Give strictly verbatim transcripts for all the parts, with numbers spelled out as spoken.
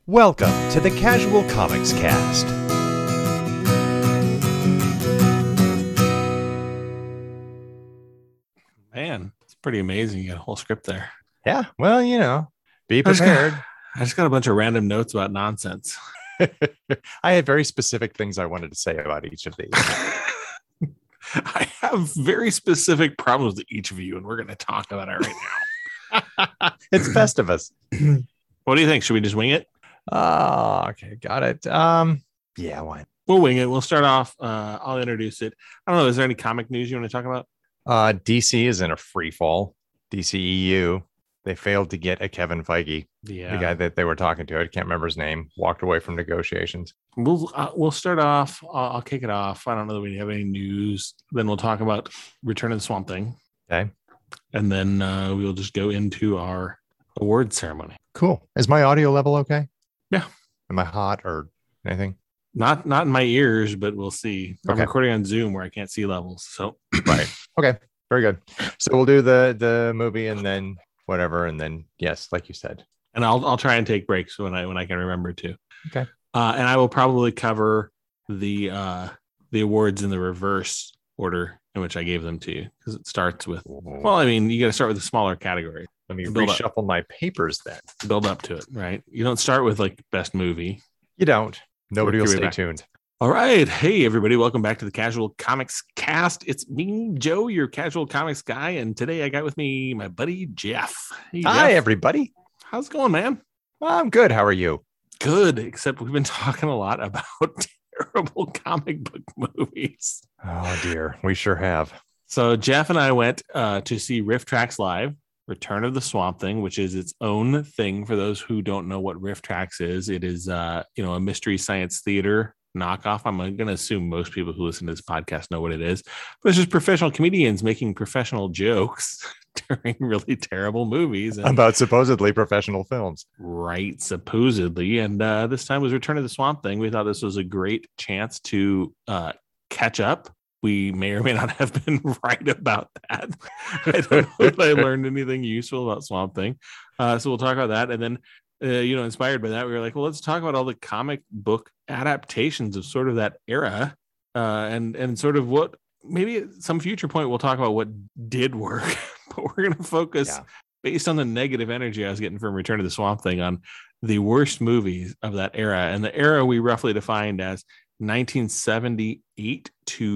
Welcome to the Casual Comics Cast. Man, it's pretty amazing. You got a whole script there. Yeah, well, you know, be I just got- prepared. I just got a bunch of random notes about nonsense. I had very specific things I wanted to say about each of these. I have very specific problems with each of you, and we're going to talk about it right now. It's Festivus. What do you think? Should we just wing it? Oh, okay, got it. Um, yeah, why? We'll wing it. We'll start off. Uh, I'll introduce it. I don't know. Is there any comic news you want to talk about? Uh, D C is in a free fall. D C E U. They failed to get a Kevin Feige, Yeah, the guy that they were talking to. I can't remember his name. Walked away from negotiations. We'll uh, we'll start off. I'll, I'll kick it off. I don't know that we have any news. Then we'll talk about Return of the Swamp Thing. Okay, And then uh, we'll just go into our award ceremony. cool. Is my audio level okay? Yeah. Am I hot or anything? Not not in my ears, but we'll see. I'm Okay. recording on Zoom where I can't see levels. So Right. Okay. Very good. So we'll do the the movie and then whatever, and then yes, like you said. and I'll I'll try and take breaks when I when I can remember to. Okay. Uh, and I will probably cover the uh the awards in the reverse order in which I gave them to you, because it starts with, well, I mean, you got to start with a smaller category. Let me build up. reshuffle my papers then. Build up to it, right? You don't start with like best movie. You don't. Nobody will Work your way stay back. tuned. All right. Hey, everybody. Welcome back to the Casual Comics Cast. It's me, Joe, your Casual Comics guy. And today I got with me my buddy, Jeff. Hey, Hi, Jeff. everybody. How's it going, man? I'm good. How are you? Good, except we've been talking a lot about terrible comic book movies. Oh, dear. We sure have. So Jeff and I went uh, to see Riff Tracks Live, Return of the Swamp Thing, which is its own thing. For those who don't know what Riff Tracks is, it is uh, you know, a mystery science theater knockoff. I'm going to assume most people who listen to this podcast know what it is, but it's just professional comedians making professional jokes during really terrible movies. And, About supposedly professional films. right, supposedly. And uh, this time was Return of the Swamp Thing. We thought this was a great chance to uh, catch up. We may or may not have been right about that. I don't know if I learned anything useful about Swamp Thing. Uh, so we'll talk about that. And then, uh, you know, inspired by that, we were like, well, let's talk about all the comic book adaptations of sort of that era, uh, and, and sort of what, maybe at some future point, we'll talk about what did work, but we're going to focus Yeah. based on the negative energy I was getting from Return of the Swamp Thing on the worst movies of that era. And the era we roughly defined as nineteen seventy-eight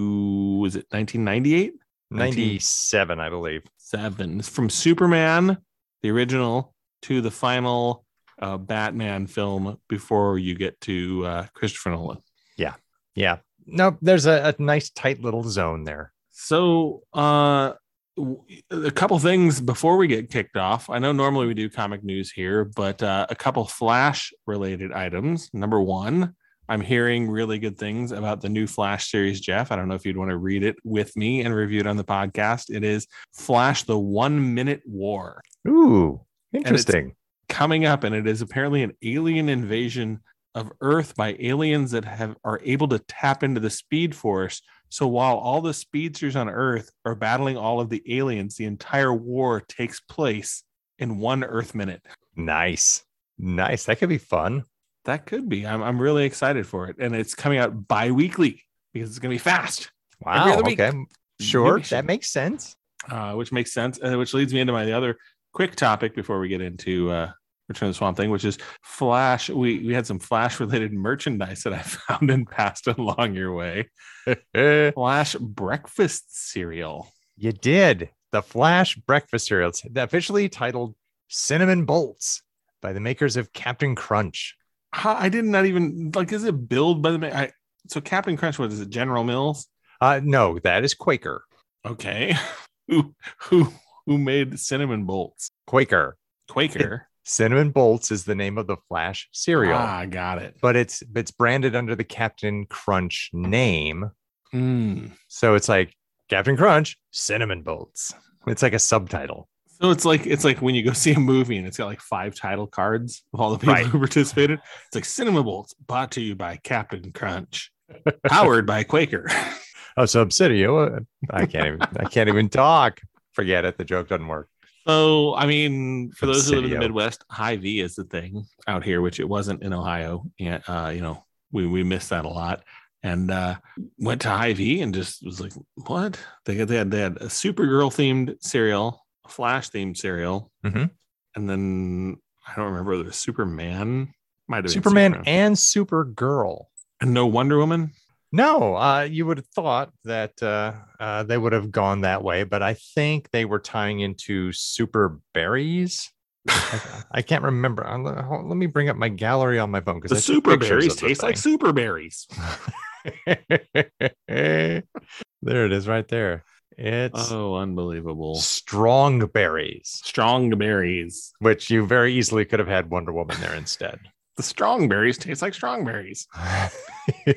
to, was it nineteen ninety-eight? ninety-seven, I believe. Seven. From Superman, the original, to the final uh, Batman film before you get to uh, Christopher Nolan. Yeah. Nope. There's a, a nice tight little zone there. So uh, w- a couple things before we get kicked off. I know normally we do comic news here, but uh, a couple Flash related items. Number one, I'm hearing really good things about the new Flash series, Jeff. I don't know if you'd want to read it with me and review it on the podcast. It is Flash, the One Minute War, Ooh, it's- interesting. coming up, and it is apparently an alien invasion of Earth by aliens that have are able to tap into the Speed Force. So while all the speedsters on Earth are battling all of the aliens, the entire war takes place in one Earth minute. Nice. Nice. That could be fun. That could be. I'm I'm really excited for it, and it's coming out bi-weekly because it's going to be fast. Every Wow. other week. Okay. Sure. Maybe- That makes sense. uh, which makes sense, and which leads me into my other quick topic before we get into uh, Return of the Swamp Thing, which is Flash. We we had some Flash related merchandise that I found and passed along your way. Flash breakfast cereal. You did. The Flash breakfast cereal. It's officially titled Cinnamon Bolts by the makers of Captain Crunch. How, I did not even like. Is it billed by the? ma- I, so Captain Crunch, what is it? General Mills. Uh, no, that is Quaker. Okay, who who who made cinnamon bolts? Quaker. Quaker. Cinnamon Bolts is the name of the Flash cereal, Ah, got it. but it's it's branded under the Captain Crunch name. Mm. So it's like Captain Crunch, Cinnamon Bolts. It's like a subtitle. So it's like it's like when you go see a movie and it's got like five title cards of all the people Right. who participated. It's like Cinnamon Bolts, brought to you by Captain Crunch, powered by Quaker. Oh, Subsidio. I can't even I can't even talk. Forget it. The joke doesn't work. So, I mean, for From those who live in the City-O. Midwest, Hy-Vee is the thing out here, which it wasn't in Ohio. Yeah, uh, you know, we we missed that a lot. And uh, went to Hy-Vee and just was like, what? They had they had, they had a Supergirl themed cereal, a Flash themed cereal, Mm-hmm. and then I don't remember whether it was Superman, might have been Superman Superman. and Supergirl. And no Wonder Woman. No, uh, you would have thought that uh, uh, they would have gone that way, but I think they were tying into Super Berries. I, I can't remember. Uh, Let hold- let me bring up my gallery on my phone because The Super Berries taste like Super Berries. There it is, right there. It's Oh, unbelievable! Strong Berries, Strong berries. which you very easily could have had Wonder Woman there instead. The strong berries taste like strong berries. Uh,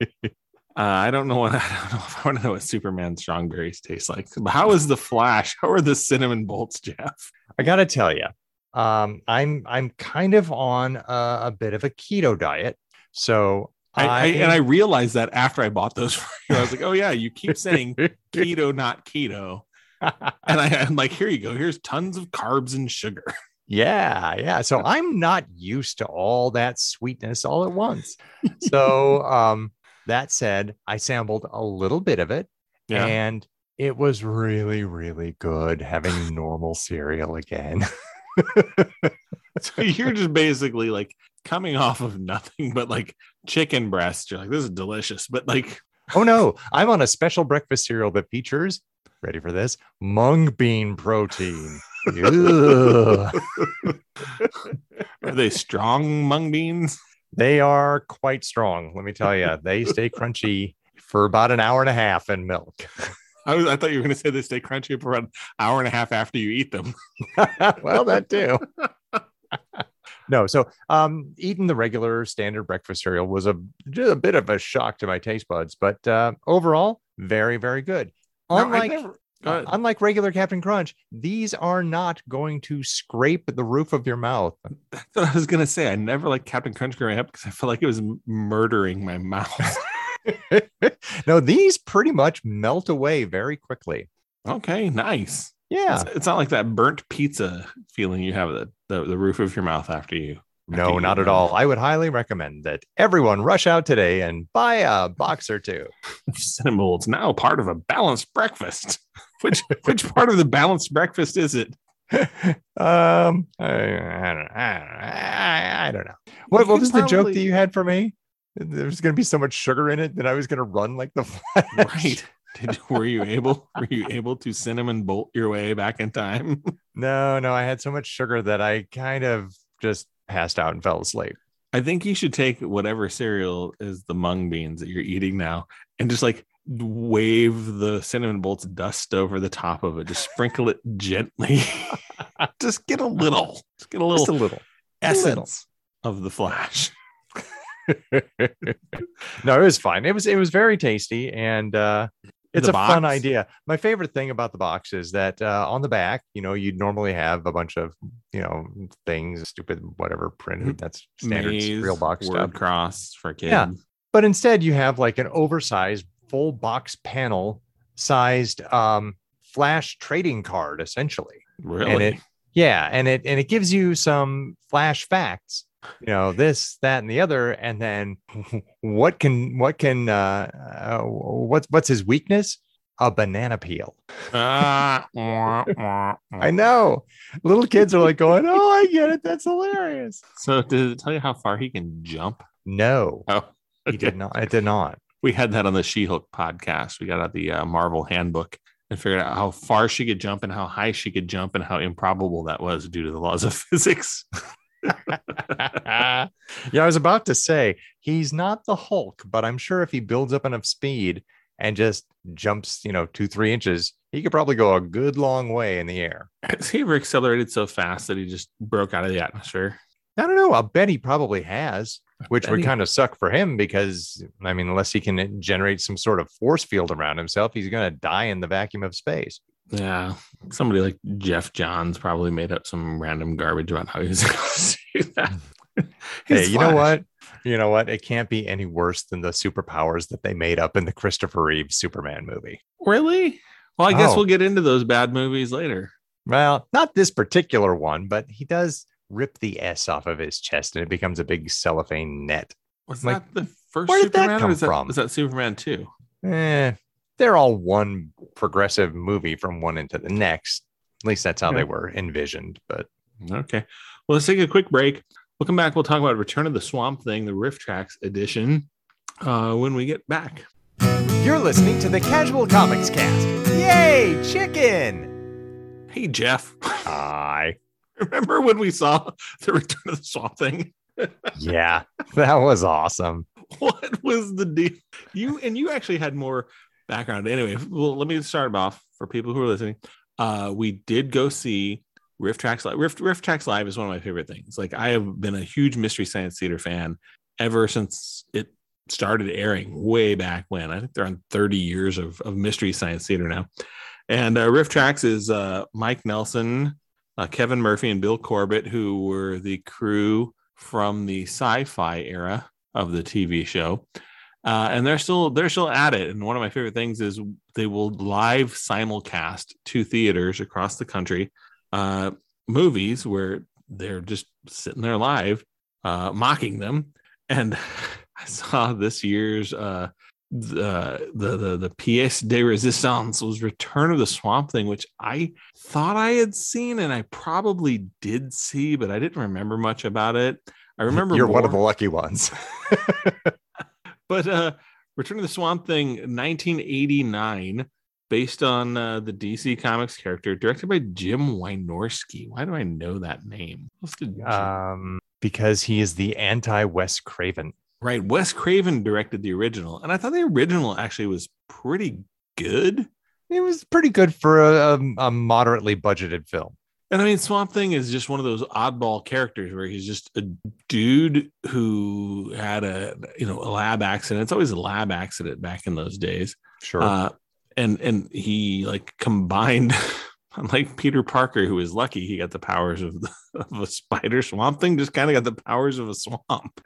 I don't know what I don't know if I want to know what Superman strong berries taste like. But how is the Flash? How are the cinnamon bolts, Jeff? I gotta tell you, um, I'm I'm kind of on a, a bit of a keto diet, so I, I and I realized that after I bought those for you. I was like, oh yeah, you keep saying keto, not keto. And I, I'm like, here you go. Here's tons of carbs and sugar. Yeah, yeah. So I'm not used to all that sweetness all at once. So um, that said, I sampled a little bit of it, Yeah. and it was really, really good having normal cereal again. So you're just basically like coming off of nothing but like chicken breast. You're like, this is delicious. But like, Oh no, I'm on a special breakfast cereal that features, ready for this, mung bean protein. Ugh. are they strong mung beans? They are quite strong, let me tell you. They stay crunchy for about an hour and a half in milk. I was I thought you were going to say they stay crunchy for an hour and a half after you eat them. Well, that too. No, so um, eating the regular standard breakfast cereal was a, just a bit of a shock to my taste buds, but uh, overall, very, very good. No, I Unlike never- Go uh, ahead. unlike regular Captain Crunch, these are not going to scrape the roof of your mouth. That's what I was going to say. I never liked Captain Crunch growing up because I felt like it was m- murdering my mouth. No, these pretty much melt away very quickly. Okay, nice. Yeah. It's, it's not like that burnt pizza feeling you have at the, the, the roof of your mouth after you. after No, you not eat at them. all. I would highly recommend that everyone rush out today and buy a box or two. Cinnamon rolls now part of a balanced breakfast. Which which part of the balanced breakfast is it? um, I, I don't know. I, I don't know. What, You what could was the joke probably- that you had for me? There's going to be so much sugar in it that I was going to run like the Flash. Right. Did, were you able were you able to cinnamon bolt your way back in time? No, no, I had so much sugar that I kind of just passed out and fell asleep. I think you should take whatever cereal is the mung beans that you're eating now and just like wave the cinnamon bolts dust over the top of it. Just sprinkle it gently. Just get a little, just get a little Just a little. essence of the Flash. No, it was fine. It was it was very tasty, and uh it's The a fun box? idea. My favorite thing about the box is that uh, on the back, you know, you'd normally have a bunch of, you know, things, stupid, whatever printed. That's standard Maze, real box word stuff. cross for kids. Yeah. But instead, you have like an oversized full box panel sized um, Flash trading card, essentially. Really? And it, yeah, and it and it gives you some Flash facts. You know, this, that, and the other, and then what can what can uh, uh what's what's his weakness? A banana peel. Ah, wah, wah, wah. I know. Little kids are like going, "Oh, I get it. That's hilarious." So did it tell you how far he can jump? No, Oh, he did not. It did not. We had that on the She-Hulk podcast. We got out the uh, Marvel handbook and figured out how far she could jump and how high she could jump and how improbable that was due to the laws of physics. Yeah, I was about to say he's not the Hulk, but I'm sure if he builds up enough speed and just jumps, you know, two, three inches, he could probably go a good long way in the air. Has he ever accelerated so fast that he just broke out of the atmosphere? I don't know. I'll bet he probably has, which bet would he- kind of suck for him because, I mean, unless he can generate some sort of force field around himself, he's going to die in the vacuum of space. Yeah. Somebody like Jeff Johns probably made up some random garbage about how he was able to do that. Hey, He's you know Flash. what? You know what? It can't be any worse than the superpowers that they made up in the Christopher Reeve Superman movie. Really? Well, I guess Oh. we'll get into those bad movies later. Well, not this particular one, but he does rip the S off of his chest and it becomes a big cellophane net. Was Like, that the first where did that Superman, or come was that, from? was that Superman two? Eh, they're all one progressive movie from one into the next. At least that's how Okay. they were envisioned. But Okay. Well, let's take a quick break. We'll come back. We'll talk about Return of the Swamp Thing, the Riff Tracks edition, uh, when we get back. you're listening to the Casual Comics Cast. Yay, chicken! Hey, Jeff. Hi. Remember when we saw the Return of the Swamp Thing? Yeah, that was awesome. What was the deal? You and you actually had more background. Anyway, well, let me start off for people who are listening. Uh, we did go see Riff Tracks Live. Riff, Riff Tracks Live is one of my favorite things. Like, I have been a huge Mystery Science Theater fan ever since it started airing way back when. I think they're on thirty years of, of Mystery Science Theater now. And uh, Riff Tracks is uh, Mike Nelson, uh, Kevin Murphy, and Bill Corbett, who were the crew from the sci-fi era of the T V show. Uh, and they're still they're still at it. And one of my favorite things is they will live simulcast to theaters across the country uh, movies where they're just sitting there live, uh, mocking them. And I saw this year's uh, the, the the the pièce de résistance was Return of the Swamp Thing, which I thought I had seen, and I probably did see, but I didn't remember much about it. I remember You're more. one of the lucky ones. But uh, Return of the Swamp Thing, nineteen eighty-nine, based on uh, the D C Comics character, directed by Jim Wynorski. Why do I know that name? What's the Jim? um, because he is the anti-Wes Craven. Right, Wes Craven directed the original, and I thought the original actually was pretty good. It was pretty good for a, a, a moderately budgeted film. And I mean, Swamp Thing is just one of those oddball characters where he's just a dude who had a you know a lab accident. It's always a lab accident back in those days. Sure. Uh, and and he like combined, unlike Peter Parker, who was lucky he got the powers of, the, of a spider. Swamp Thing just kind of got the powers of a swamp.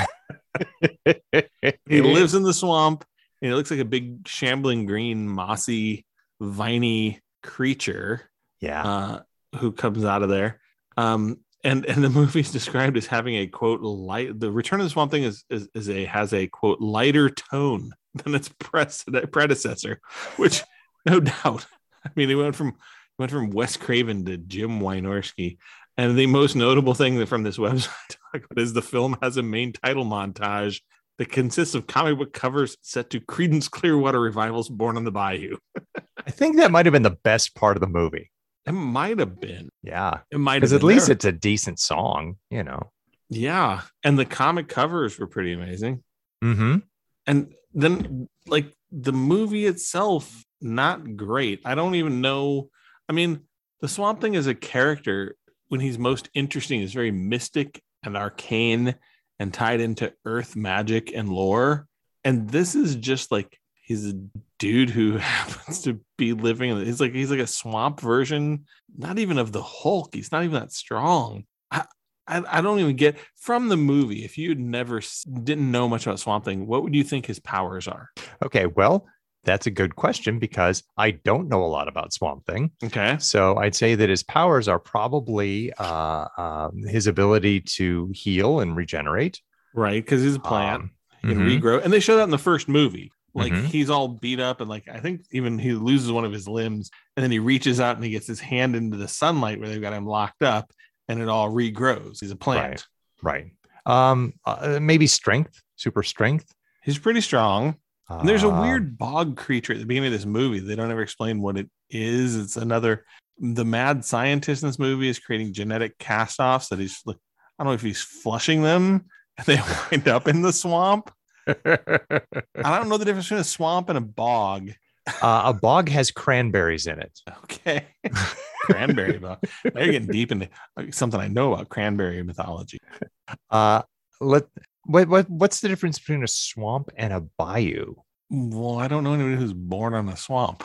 He lives in the swamp, and he looks like a big shambling green, mossy, viney creature. Yeah. Uh, who comes out of there. Um, and and the movie's described as having a quote light. The Return of the Swamp Thing is is, is a has a quote lighter tone than its predecessor, which no doubt. I mean, it went from went from Wes Craven to Jim Wynorski. And the most notable thing from this website is the film has a main title montage that consists of comic book covers set to Creedence Clearwater Revival's Born on the Bayou. I think that might have been the best part of the movie. It might have been. Yeah. It might have Because been. at least There- it's a decent song, you know. Yeah. And the comic covers were pretty amazing. Mm-hmm. And then, like, the movie itself, not great. I don't even know. I mean, the Swamp Thing as a character, when he's most interesting, is very mystic and arcane and tied into earth magic and lore. And this is just like he's a dude who happens to be living in he's like he's like a swamp version, not even of the Hulk. He's not even that strong. I I, I don't even get from the movie. If you'd never didn't know much about Swamp Thing, what would you think his powers are? Okay, well, that's a good question because I don't know a lot about Swamp Thing. Okay. So I'd say that his powers are probably uh, um, his ability to heal and regenerate. Right, because he's a plant. Um, He can mhm. regrow. And they show that in the first movie. Like Mhm. he's all beat up and like I think even he loses one of his limbs and then he reaches out and he gets his hand into the sunlight where they've got him locked up and it all regrows. He's a plant. Right. Um, uh, maybe strength, super strength. He's pretty strong. And there's a Um, weird bog creature at the beginning of this movie. They don't ever explain what it is. It's another the mad scientist in this movie is creating genetic cast-offs that he's I don't know if he's flushing them and they wind up in the swamp. I don't know the difference between a swamp and a bog. uh, a bog has cranberries in it. Okay. Cranberry bog. Now you're getting deep into something I know about cranberry mythology. Uh, let what what what's the difference between a swamp and a bayou? Well, I don't know anybody who's born on a swamp.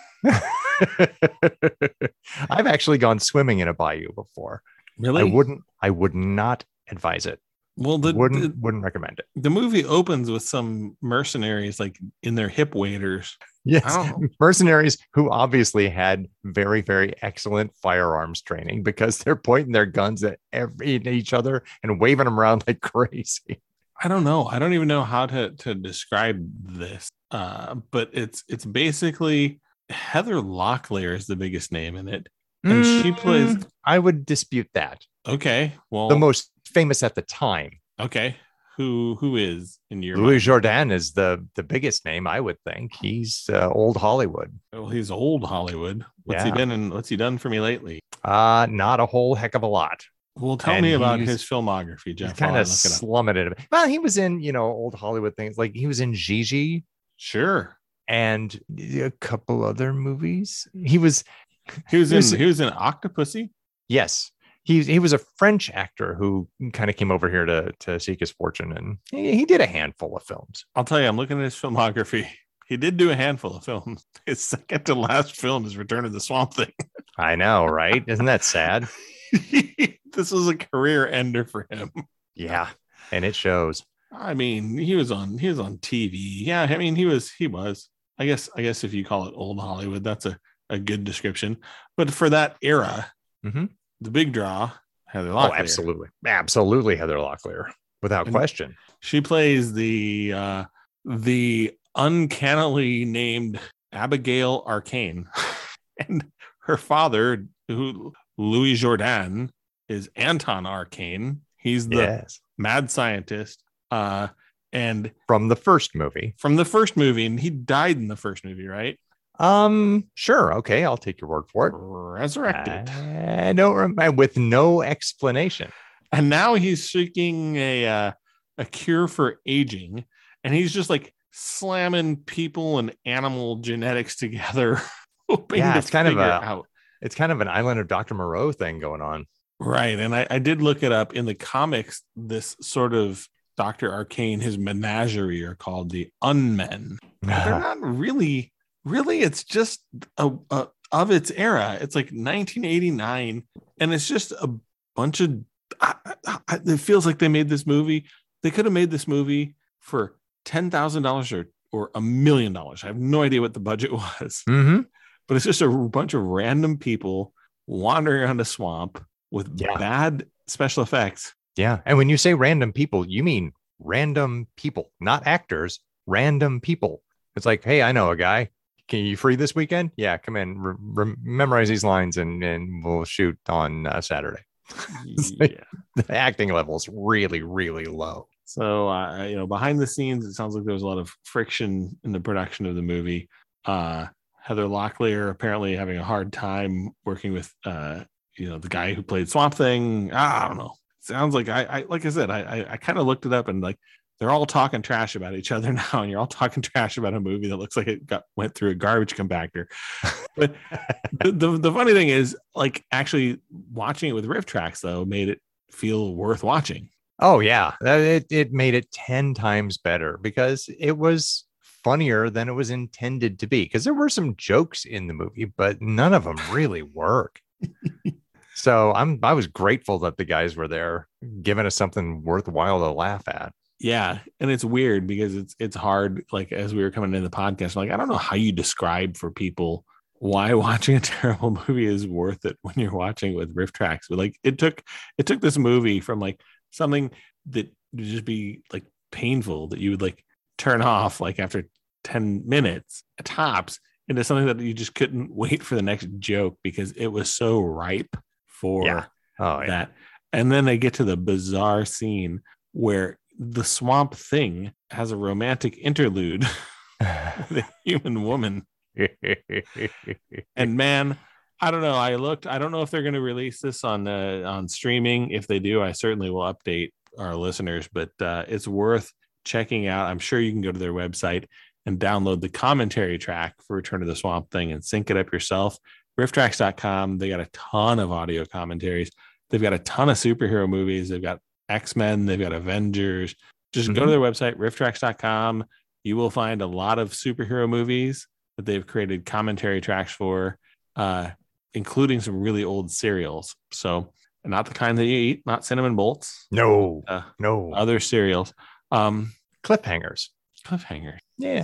I've actually gone swimming in a bayou before. Really? I wouldn't. I would not advise it. Well, the, wouldn't the wouldn't recommend it. the movie opens with some mercenaries like in their hip waders Yes, Oh. mercenaries who obviously had very, very excellent firearms training because they're pointing their guns at every at each other and waving them around like crazy. I don't know. I don't even know how to to describe this. Uh, but it's it's basically Heather Locklear is the biggest name in it, and she plays. Mm, I would dispute that. Okay, well, The most famous at the time. okay. Who who is in your Louis mind? Jourdan is the the biggest name, I would think. He's uh, old Hollywood. Well, he's old Hollywood. What's he Yeah. done? And what's he done for me lately? Uh, not a whole heck of a lot. Well, tell And me about he's- his filmography, Jeff. He's kind while I of look it up. slumming it a bit. Well, he was in, you know, old Hollywood things. Like he was in Gigi Sure, and a couple other movies. He was, he was He was- in he was in Octopussy. yes, he he was a French actor who kind of came over here to to seek his fortune, and he, he did a handful of films. I'll tell you, I'm looking at his filmography. He did do a handful of films. His second to last film is Return of the Swamp Thing. I know, right? Isn't that sad? This was a career ender for him. Yeah, and it shows. I mean, he was on he was on T V. Yeah, I mean, he was he was. I guess I guess if you call it old Hollywood, that's a, a good description. But for that era, Mhm. the big draw, Heather Oh, Locklear. absolutely, absolutely, Heather Locklear, without And- question. She plays the uh, the uncannily named Abigail Arcane, and her father, who Louis Jourdan, is Anton Arcane. He's the Yes, mad scientist, uh, and from the first movie. from the first movie, and he died in the first movie, right? Um, sure, okay, I'll take your word for it. Resurrected, I don't remember with no explanation. and now he's seeking a uh, a cure for aging, and he's just like slamming people and animal genetics together, hoping Yeah, to it's kind of figure a- out. It's kind of an Island of Doctor Moreau thing going on. Right. And I, I did look it up in the comics. This sort of Doctor Arcane, his menagerie are called the Unmen. But they're not really, really, it's just a, a of its era. It's like nineteen eighty-nine, and it's just a bunch of. I, I, it feels like they made this movie. They could have made this movie for ten thousand dollars or or a million dollars. I have no idea what the budget was, Mm-hmm. but it's just a bunch of random people wandering around a swamp with Yeah. bad special effects. Yeah. And when you say random people, you mean random people, not actors, random people. It's like, hey, I know a guy. Can you free this weekend? Yeah, come in, re- re- memorize these lines, and, and we'll shoot on uh, Saturday. like- Yeah. The acting level is really, really low. So, uh, you know, behind the scenes, it sounds like there was a lot of friction in the production of the movie. Uh, Heather Locklear apparently having a hard time working with, uh, you know, the guy who played Swamp Thing. I don't know. Sounds like I, I like I said, I, I, I kind of looked it up, and like they're all talking trash about each other now, and you're all talking trash about a movie that looks like it got went through a garbage compactor. But the, the the funny thing is, like, actually watching it with riff tracks though made it feel worth watching. Oh, yeah. That- It, it made it ten times better because it was funnier than it was intended to be. Because there were some jokes in the movie, but none of them really work. So I'm I was grateful that the guys were there giving us something worthwhile to laugh at. Yeah, and it's weird because it's it's hard. Like as we were coming into the podcast, like I don't know how you describe for people why watching a terrible movie is worth it when you're watching it with riff tracks. But like it took it took this movie from like something that would just be like painful that you would like turn off like after ten minutes tops into something that you just couldn't wait for the next joke because it was so ripe for Yeah. Oh, yeah. that. And then they get to the bizarre scene where the Swamp Thing has a romantic interlude with a human woman. And man, I don't know. I looked. I don't know if they're going to release this on uh, on streaming. If they do, I certainly will update our listeners. But uh, it's worth checking out. I'm sure you can go to their website and download the commentary track for Return to the Swamp Thing and sync it up yourself. riff tracks dot com. They got a ton of audio commentaries. They've got a ton of superhero movies. They've got X-Men. They've got Avengers. Just go to their website, riff tracks dot com. You will find a lot of superhero movies that they've created commentary tracks for, uh, including some really old cereals. So not the kind that you eat, not cinnamon bolts, No, uh, no. other cereals. Um, Cliffhangers. cliffhanger. Yeah.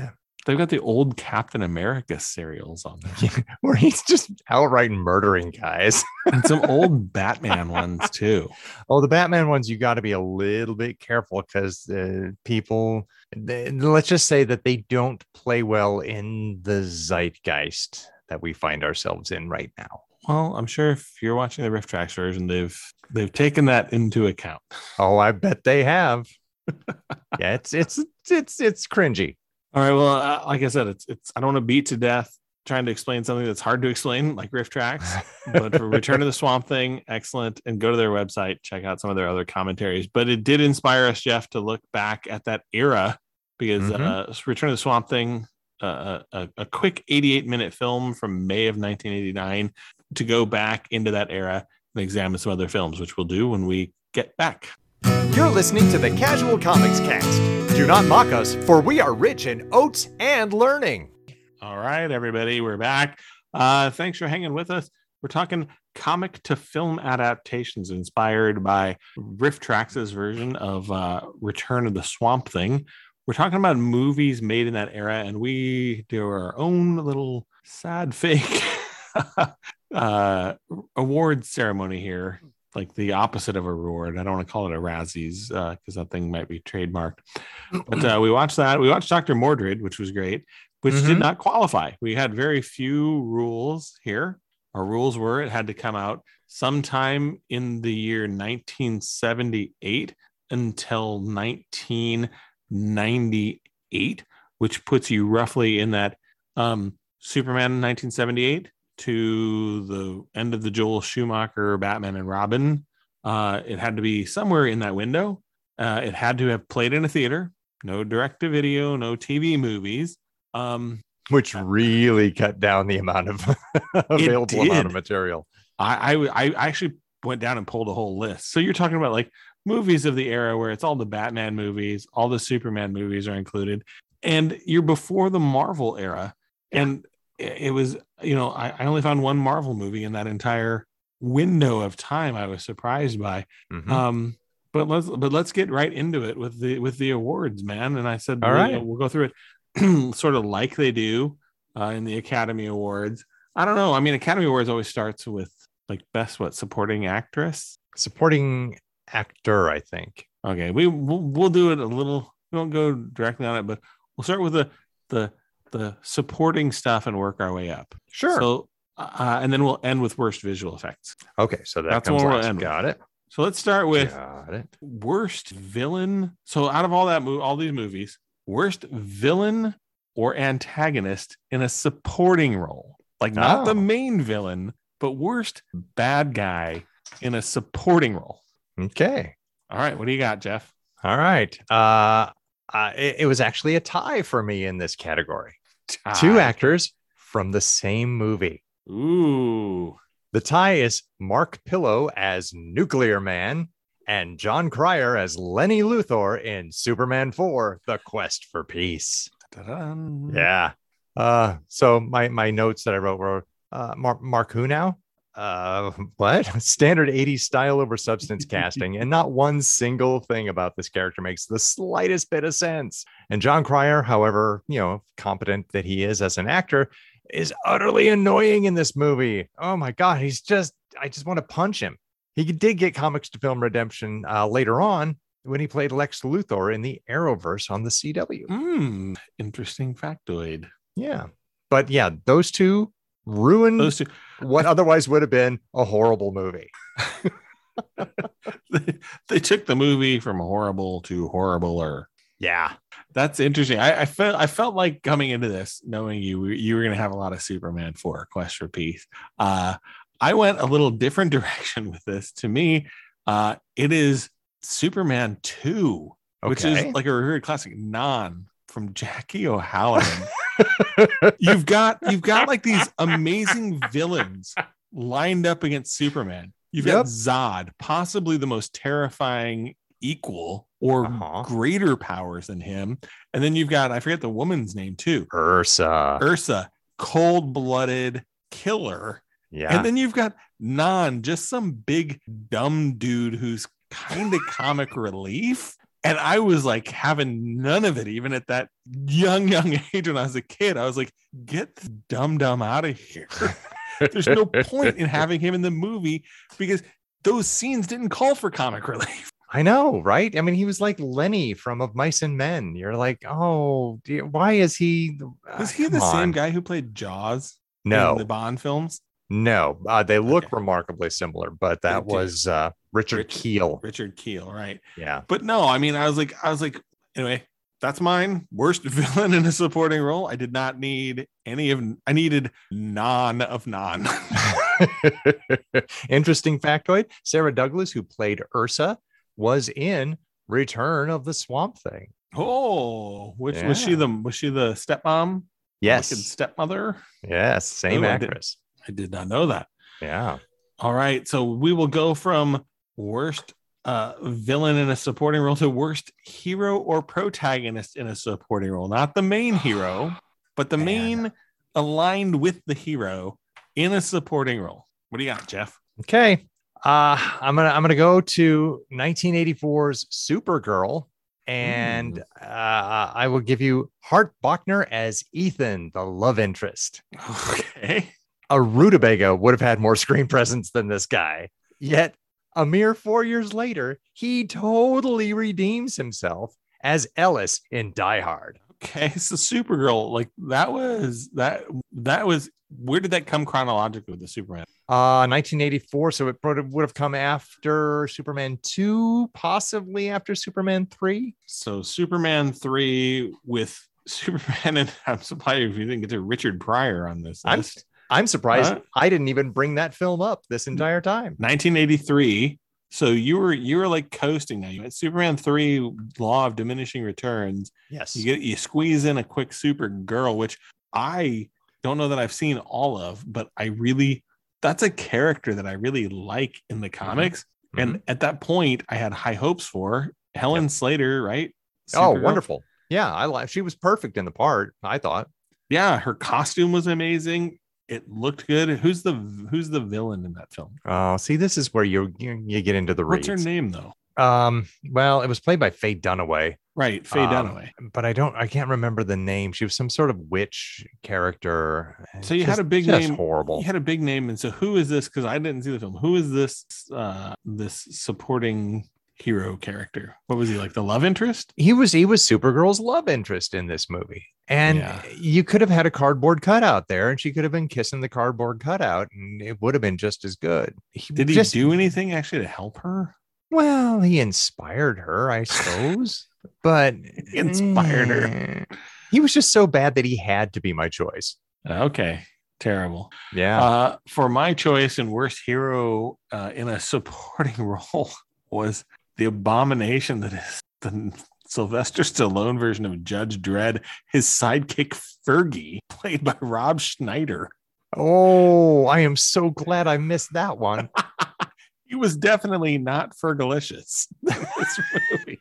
They've got the old Captain America serials on there. Where he's just outright murdering guys. And some old Batman ones too. Oh, the Batman ones, you got to be a little bit careful because uh, people, they, let's just say that they don't play well in the zeitgeist that we find ourselves in right now. Well, I'm sure if you're watching the RiffTrax version, they've they've taken that into account. Oh, I bet they have. Yeah, it's it's it's it's cringy. All right. Well, uh, like I said, it's it's I don't want to beat to death trying to explain something that's hard to explain, like RiffTrax. But for Return to the Swamp Thing, excellent. And go to their website, check out some of their other commentaries. But it did inspire us, Jeff, to look back at that era because mm-hmm. uh, Return to the Swamp Thing, uh, a, a quick eighty-eight minute film from May of nineteen eighty-nine, to go back into that era and examine some other films, which we'll do when we get back. You're listening to the Casual Comics Cast. Do not mock us, for we are rich in oats and learning. All right, everybody, we're back. Uh, thanks for hanging with us. We're talking comic to film adaptations inspired by RiffTrax's version of uh, Return of the Swamp Thing. We're talking about movies made in that era, and we do our own little sad fake uh, award ceremony here. Like the opposite of a reward. I don't want to call it a Razzies because uh, that thing might be trademarked. But uh, we watched that. We watched Doctor Mordrid, which was great, which mm-hmm. did not qualify. We had very few rules here. Our rules were it had to come out sometime in the year nineteen seventy-eight until nineteen ninety-eight, which puts you roughly in that um, Superman nineteen seventy-eight to the end of the Joel Schumacher Batman and Robin. Uh, it had to be somewhere in that window. Uh, it had to have played in a theater. No direct-to-video, no T V movies. Um, Which really cut down the amount of available amount of material. I, I I actually went down and pulled a whole list. So you're talking about like movies of the era where it's all the Batman movies, all the Superman movies are included, and you're before the Marvel era. Yeah. And it was, you know, I, I only found one Marvel movie in that entire window of time. I was surprised by. Mm-hmm. Um, but let's but let's get right into it with the with the awards, man. And I said, all we'll, right, you know, we'll go through it sort of like they do uh, in the Academy Awards. I don't know. I mean, Academy Awards always starts with like best what supporting actress, supporting actor. I think. Okay, we we'll, we'll do it a little. We won't go directly on it, but we'll start with the the. the supporting stuff and work our way up. Sure. So, uh, and then we'll end with worst visual effects. Okay. So that that's comes what last. We'll end Got with. it. So let's start with Got it. worst villain. So out of all that movie, all these movies, worst villain or antagonist in a supporting role, like not oh. the main villain, but worst bad guy in a supporting role. Okay. All right. What do you got, Jeff? All right. Uh, uh it, it was actually a tie for me in this category. Tie. Two actors from the same movie. Ooh. The tie is Mark Pillow as Nuclear Man and John Cryer as Lenny Luthor in Superman four, The Quest for Peace. Da-da-dun. Yeah. Uh, so my, my notes that I wrote were uh, Mark, Mark who now? Uh, what? Standard eighties style over substance casting, and not one single thing about this character makes the slightest bit of sense. And John Cryer, however, you know, competent that he is as an actor, is utterly annoying in this movie. Oh my God, he's just, I just want to punch him. He did get comics to film redemption uh, later on when he played Lex Luthor in the Arrowverse on the C W. Mm, interesting factoid. Yeah. But yeah, those two ruined those two. What otherwise would have been a horrible movie. they, they took the movie from horrible to horribler. Yeah, that's interesting. I, I felt I felt like coming into this knowing you you were going to have a lot of Superman four, Quest for Peace. Uh, I went a little different direction with this. To me, uh, it is Superman two, okay. which is like a very classic non from Jackie O'Halloran. you've got you've got like these amazing villains lined up against Superman. You've yep. got Zod, possibly the most terrifying equal or uh-huh. greater powers than him. And then you've got, I forget the woman's name too. Ursa. Ursa, cold-blooded killer. Yeah. And then you've got Non, just some big dumb dude who's kind of comic relief. And I was like having none of it, even at that young, young age when I was a kid. I was like, get this dumb dumb out of here. There's no point in having him in the movie because those scenes didn't call for comic relief. I know, right? I mean, he was like Lenny from Of Mice and Men. You're like, oh, dear, why is he? Uh, Was he the come same on. guy who played Jaws in No, the Bond films? no. Uh, they look Okay. remarkably similar, but that They do. was uh, Richard Rich- Keel. Richard Keel, right? Yeah. But no, I mean, I was like, I was like, anyway, that's mine. Worst villain in a supporting role. I did not need any of, I needed none of none. Interesting factoid. Sarah Douglas, who played Ursa, was in Return of the Swamp Thing. Oh, which was she Yeah. the, was she the stepmom? Yes. Wicked stepmother? Yes. Same Ooh, I did- actress. I did not know that. Yeah. All right. So we will go from worst uh, villain in a supporting role to worst hero or protagonist in a supporting role. Not the main hero, but the Man. main aligned with the hero in a supporting role. What do you got, Jeff? Okay. Uh, I'm gonna I'm gonna go to nineteen eighty-four's Supergirl, and uh, I will give you Hart Bachner as Ethan, the love interest. Okay. A rutabaga would have had more screen presence than this guy. Yet, a mere four years later, he totally redeems himself as Ellis in Die Hard. Okay. So Supergirl, like that was that that was where did that come chronologically with the Superman? Uh, nineteen eighty-four, so it would have would have come after Superman two, possibly after Superman three. So Superman three with Superman, and I'm surprised if you didn't get to Richard Pryor on this I'm- list. I'm surprised Huh? I didn't even bring that film up this entire time. nineteen eighty-three. So you were you were like coasting now. You had Superman three, Law of Diminishing Returns. Yes. You get you squeeze in a quick Supergirl, which I don't know that I've seen all of, but I really that's a character that I really like in the comics. And at that point, I had high hopes for Helen Slater, right? Oh, Supergirl. wonderful. Yeah, I like she was perfect in the part, I thought. Yeah, her costume was amazing. It looked good. Who's the who's the villain in that film? Oh, see, this is where you you, you get into the What's reads. her name though? Um, well, it was played by Faye Dunaway, Right, Faye Um, Dunaway. but I don't I can't remember the name. She was some sort of witch character. So you Just- had a big just name. horrible. You had a big name, and so who is this? Because I didn't see the film. Who is this? Uh, this supporting hero character? What was he like? The love interest? He was he was Supergirl's love interest in this movie. And Yeah. you could have had a cardboard cutout there, and she could have been kissing the cardboard cutout, and it would have been just as good. Did he just, do anything actually to help her? Well, he inspired her, I suppose, but He inspired her. eh, He was just so bad that he had to be my choice. Okay, terrible. Yeah. Uh, for my choice and worst hero uh, in a supporting role was the abomination that is the Sylvester Stallone version of Judge Dredd, his sidekick Fergie, played by Rob Schneider. Oh, I am so glad I missed that one. He was definitely not Fergalicious in this movie.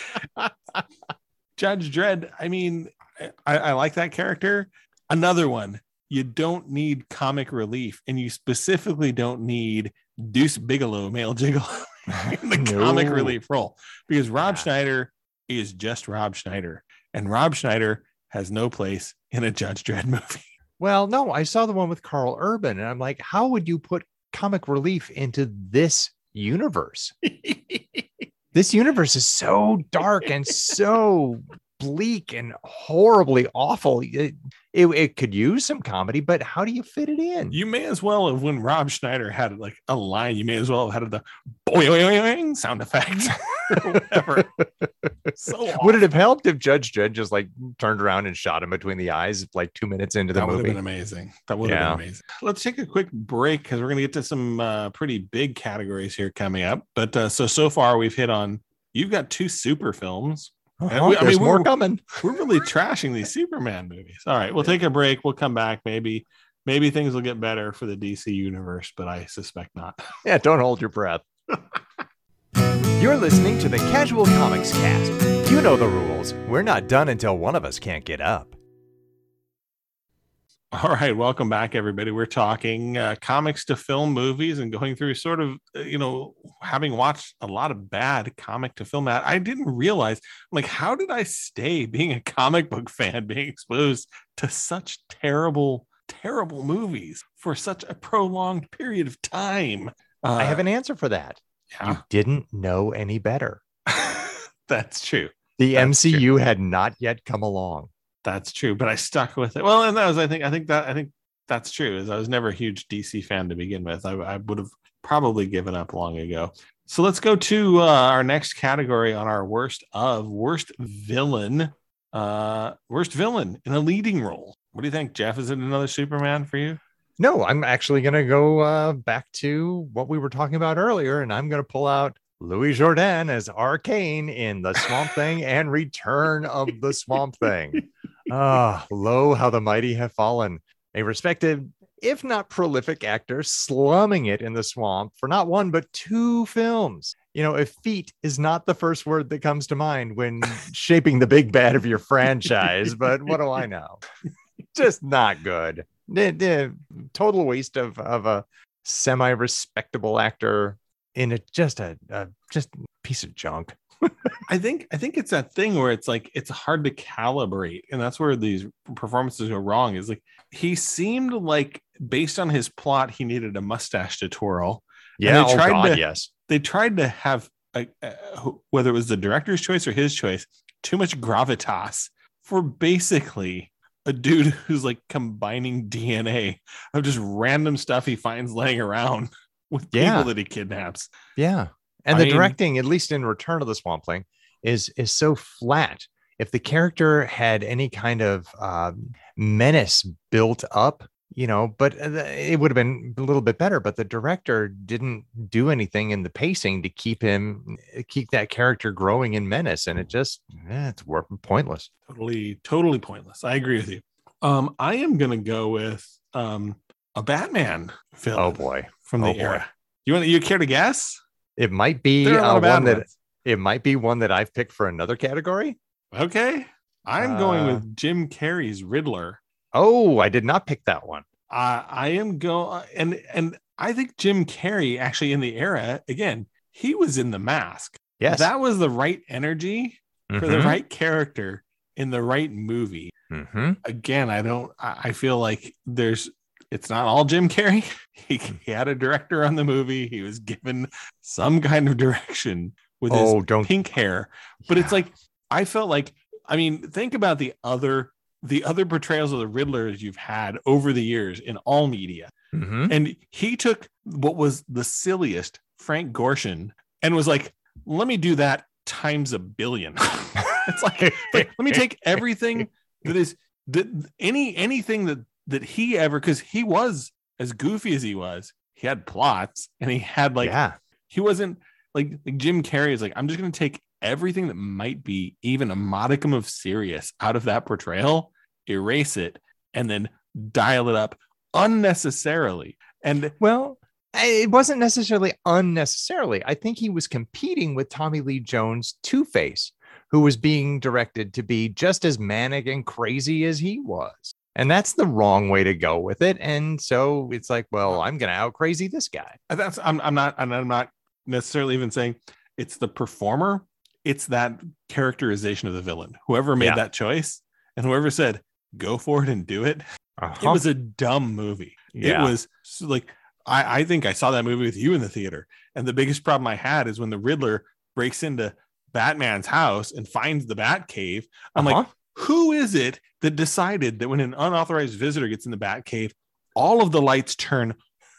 Judge Dredd, I mean, I, I like that character. Another one, you don't need comic relief, and you specifically don't need Deuce Bigelow, male gigolo, in the No. comic relief role, because Rob Yeah. Schneider is just Rob Schneider, and Rob Schneider has no place in a Judge Dredd movie. Well, no, I saw the one with Carl Urban, and I'm like, how would you put comic relief into this universe? This universe is so dark and so bleak and horribly awful. It, it, it could use some comedy, but how do you fit it in? You may as well have, when Rob Schneider had like a line, you may as well have had the boing sound effect or whatever. So Would it have helped if Judge Dredd just like turned around and shot him between the eyes like two minutes into the that would have movie? been amazing. That would Yeah. have been amazing. Let's take a quick break because we're going to get to some uh, pretty big categories here coming up. But uh, so so far we've hit on. You've got two super films. Oh, And we- I there's mean, more we're- coming. We're really trashing these Superman movies. All right, we'll take a break. We'll come back. Maybe maybe things will get better for the D C universe, but I suspect not. Yeah, don't hold your breath. You're listening to the Casual Comics Cast. You know the rules. We're not done until one of us can't get up. All right, welcome back, everybody. We're talking uh, comics to film movies and going through sort of, uh, you know, having watched a lot of bad comic to film. That I didn't realize, like, how did I stay being a comic book fan, being exposed to such terrible, terrible movies for such a prolonged period of time? Uh, I have an answer for that. Yeah. You didn't know any better. That's true. The That's M C U true. had not yet come along. That's true, but I stuck with it. Well, and that was, I think, I think that, I think that's true. Is I was never a huge D C fan to begin with. I, I would have probably given up long ago. So let's go to uh, our next category on our worst of worst villain. Uh, worst villain in a leading role. What do you think, Jeff? Is it another Superman for you? No, I'm actually going to go uh, back to what we were talking about earlier, and I'm going to pull out Louis Jourdan as Arcane in The Swamp Thing and Return of the Swamp Thing. Ah, lo, how the mighty have fallen. A respected, if not prolific actor, slumming it in the swamp for not one, but two films. You know, if feat is not the first word that comes to mind when shaping the big bad of your franchise, but what do I know? Just not good. The, the total waste of, of a semi-respectable actor in a just a, a just piece of junk. I think I think it's that thing where it's like it's hard to calibrate, and that's where these performances go wrong. Is like he seemed like, based on his plot, he needed a mustache to twirl. Yeah, they oh tried God, to, yes. They tried to have a, a, whether it was the director's choice or his choice, too much gravitas for basically a dude who's like combining D N A of just random stuff he finds laying around with people Yeah. that he kidnaps. Yeah. And I the mean- directing, at least in Return of the Swamp Thing, is is so flat. If the character had any kind of um, menace built up, you know, but it would have been a little bit better. But the director didn't do anything in the pacing to keep him, keep that character growing in menace. And it just, eh, it's wor- pointless. Totally, totally pointless. I agree with you. Um, I am gonna go with um a Batman villain. Oh boy. from the Oh, boy. era. You want you care to guess? It might be There are a lot uh, of bad one that ones. it might be one that I've picked for another category. Okay, I'm going Uh, with Jim Carrey's Riddler. Oh, I did not pick that one. Uh, I am go and and I think Jim Carrey actually in the era again. He was in The Mask. Yes. That was the right energy for the Mhm. right character in the right movie. Mhm. Again, I don't. I, I feel like there's. It's not all Jim Carrey. He, he had a director on the movie. He was given some kind of direction with Oh, his don't- pink hair. But it's like I felt like. I mean, think about the other the other portrayals of the Riddlers you've had over the years in all media. Mhm. And he took what was the silliest Frank Gorshin and was like, let me do that times a billion. It's like, like, let me take everything that is that any anything that that he ever, because he was as goofy as he was, he had plots and he had like yeah. he wasn't like, like Jim Carrey is like, I'm just gonna take everything that might be even a modicum of serious out of that portrayal, erase it, and then dial it up unnecessarily. And Well, I- it wasn't necessarily unnecessarily. I think he was competing with Tommy Lee Jones' Two-Face, who was being directed to be just as manic and crazy as he was. And that's the wrong way to go with it. And so it's like, well, I'm going to out crazy this guy. that's I'm I'm not and I'm not necessarily even saying it's the performer, it's that characterization of the villain. Whoever made Yeah. that choice and whoever said go for it and do it, Uh-huh. it was a dumb movie. Yeah. It was so, like I, I think I saw that movie with you in the theater. And the biggest problem I had is when the Riddler breaks into Batman's house and finds the Batcave. I'm like, Uh-huh. who is it that decided that when an unauthorized visitor gets in the Batcave, all of the lights turn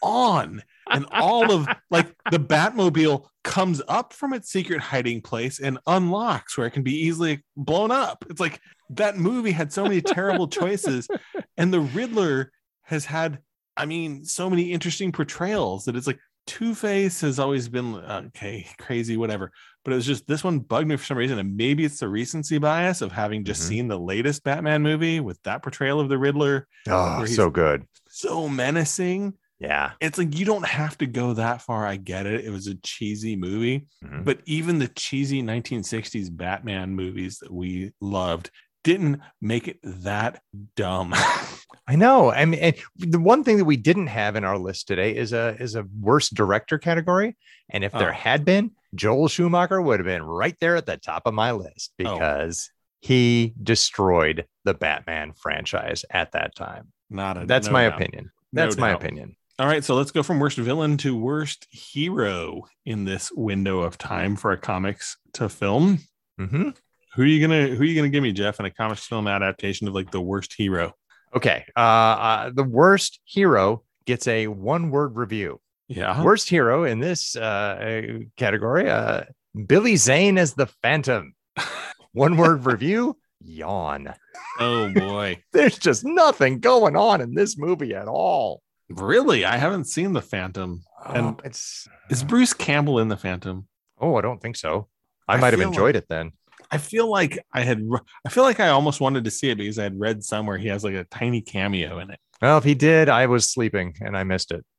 on and all of like the Batmobile comes up from its secret hiding place and unlocks where it can be easily blown up? It's like that movie had so many terrible choices, and the Riddler has had, I mean, so many interesting portrayals that it's like Two-Face has always been okay, crazy, whatever. But it was just this one bugged me for some reason, and maybe it's the recency bias of having just Mhm. seen the latest Batman movie with that portrayal of the Riddler, Oh, where he's- so good. so menacing. Yeah. It's like you don't have to go that far. I get it. It was a cheesy movie, Mhm. but even the cheesy nineteen sixties Batman movies that we loved didn't make it that dumb. I know. I mean, and the one thing that we didn't have in our list today is a is a worst director category. And if there Oh. had been, Joel Schumacher would have been right there at the top of my list because he destroyed the Batman franchise at that time. Not a, That's no my doubt. opinion. No That's my doubt. opinion. All right, so let's go from worst villain to worst hero in this window of time for a comics to film. Mm-hmm. Who are you gonna Who are you gonna give me, Jeff, in a comics film adaptation of like the worst hero? Okay. Uh, uh, the worst hero gets a one word review. Yeah, Worst hero in this uh, category, uh, Billy Zane as the Phantom. One word review, yawn. Oh boy, There's just nothing going on in this movie at all. really? I haven't seen the Phantom. And Oh, it's is Bruce Campbell in the Phantom? oh, I don't think so. I, I might have feel enjoyed it then. I feel like I had. I feel like I almost wanted to see it because I had read somewhere he has like a tiny cameo in it. Well, if he did, I was sleeping and I missed it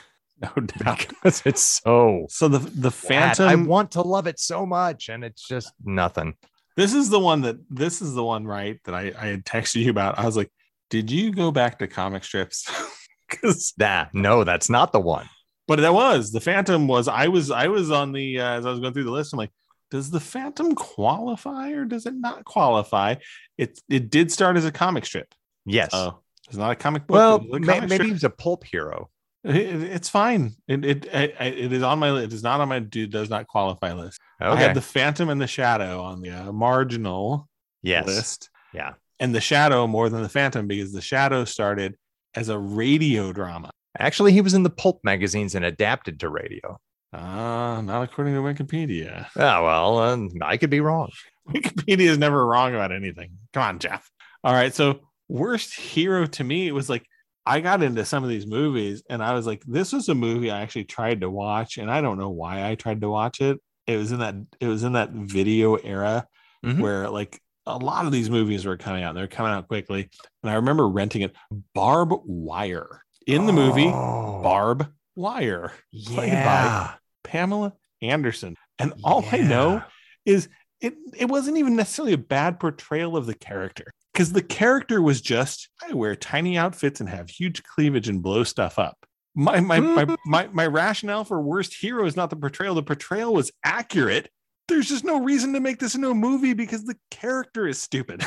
No doubt. because it's so So the the bad. Phantom. I want to love it so much, and it's just nothing. This is the one that this is the one, right? That I, I had texted you about. I was like, did you go back to comic strips? Because Nah, no, that's not the one. but that was the Phantom was I was I was on the uh, as I was going through the list, I'm like, does the Phantom qualify or does it not qualify? It it did start as a comic strip. Yes. Oh, it's not a comic book. well, it was a may- comic maybe strip. he's a pulp hero. It- it- it's fine. It it I- I- it is on my it is not on my dude does not qualify list. I Okay. had the Phantom and the Shadow on the uh, marginal yes. list. Yeah. And the Shadow more than the Phantom because the Shadow started as a radio drama. Actually, he was in the pulp magazines and adapted to radio. Ah, not according to Wikipedia. Oh, well, um, I could be wrong. Wikipedia is never wrong about anything. Come on, Jeff. All right. So, worst hero to me, it was like I got into some of these movies and I was like, this was a movie I actually tried to watch. And I don't know why I tried to watch it. It was in that it was in that video era Mhm. where like a lot of these movies were coming out. They're coming out quickly. And I remember renting it. Barb Wire. In the movie, Oh, Barb Wire. played by yeah. Pamela Anderson. And all I know Yeah. is it it wasn't even necessarily a bad portrayal of the character because the character was just I wear tiny outfits and have huge cleavage and blow stuff up. My my my my, my rationale for worst hero is not the portrayal. The portrayal was accurate. There's just no reason to make this into a movie because the character is stupid.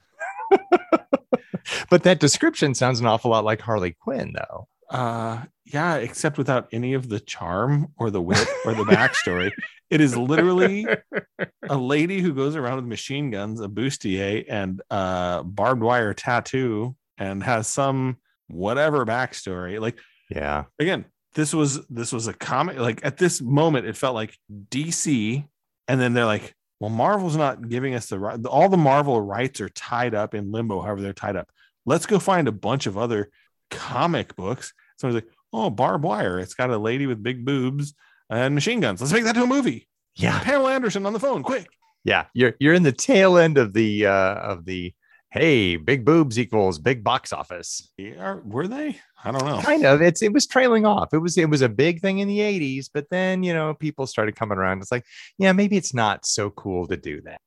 But that description sounds an awful lot like Harley Quinn, though. Uh yeah, except without any of the charm or the wit or the backstory. It is literally a lady who goes around with machine guns, a bustier, and a barbed wire tattoo, and has some whatever backstory. Like Yeah. again, this was this was a comic. Like at this moment, it felt like D C, and then they're like, "Well, Marvel's not giving us the right. All the Marvel rights are tied up in limbo. However, they're tied up. Let's go find a bunch of other comic books." So I was like, "Oh, barbed wire. It's got a lady with big boobs and machine guns. Let's make that to a movie." Yeah. Pamela Anderson on the phone, quick. Yeah. You're you're in the tail end of the uh of the hey, big boobs equals big box office. Yeah, were they? I don't know. Kind of. It's it was trailing off. It was it was a big thing in the eighties, but then you know people started coming around. It's like, yeah, maybe it's not so cool to do that.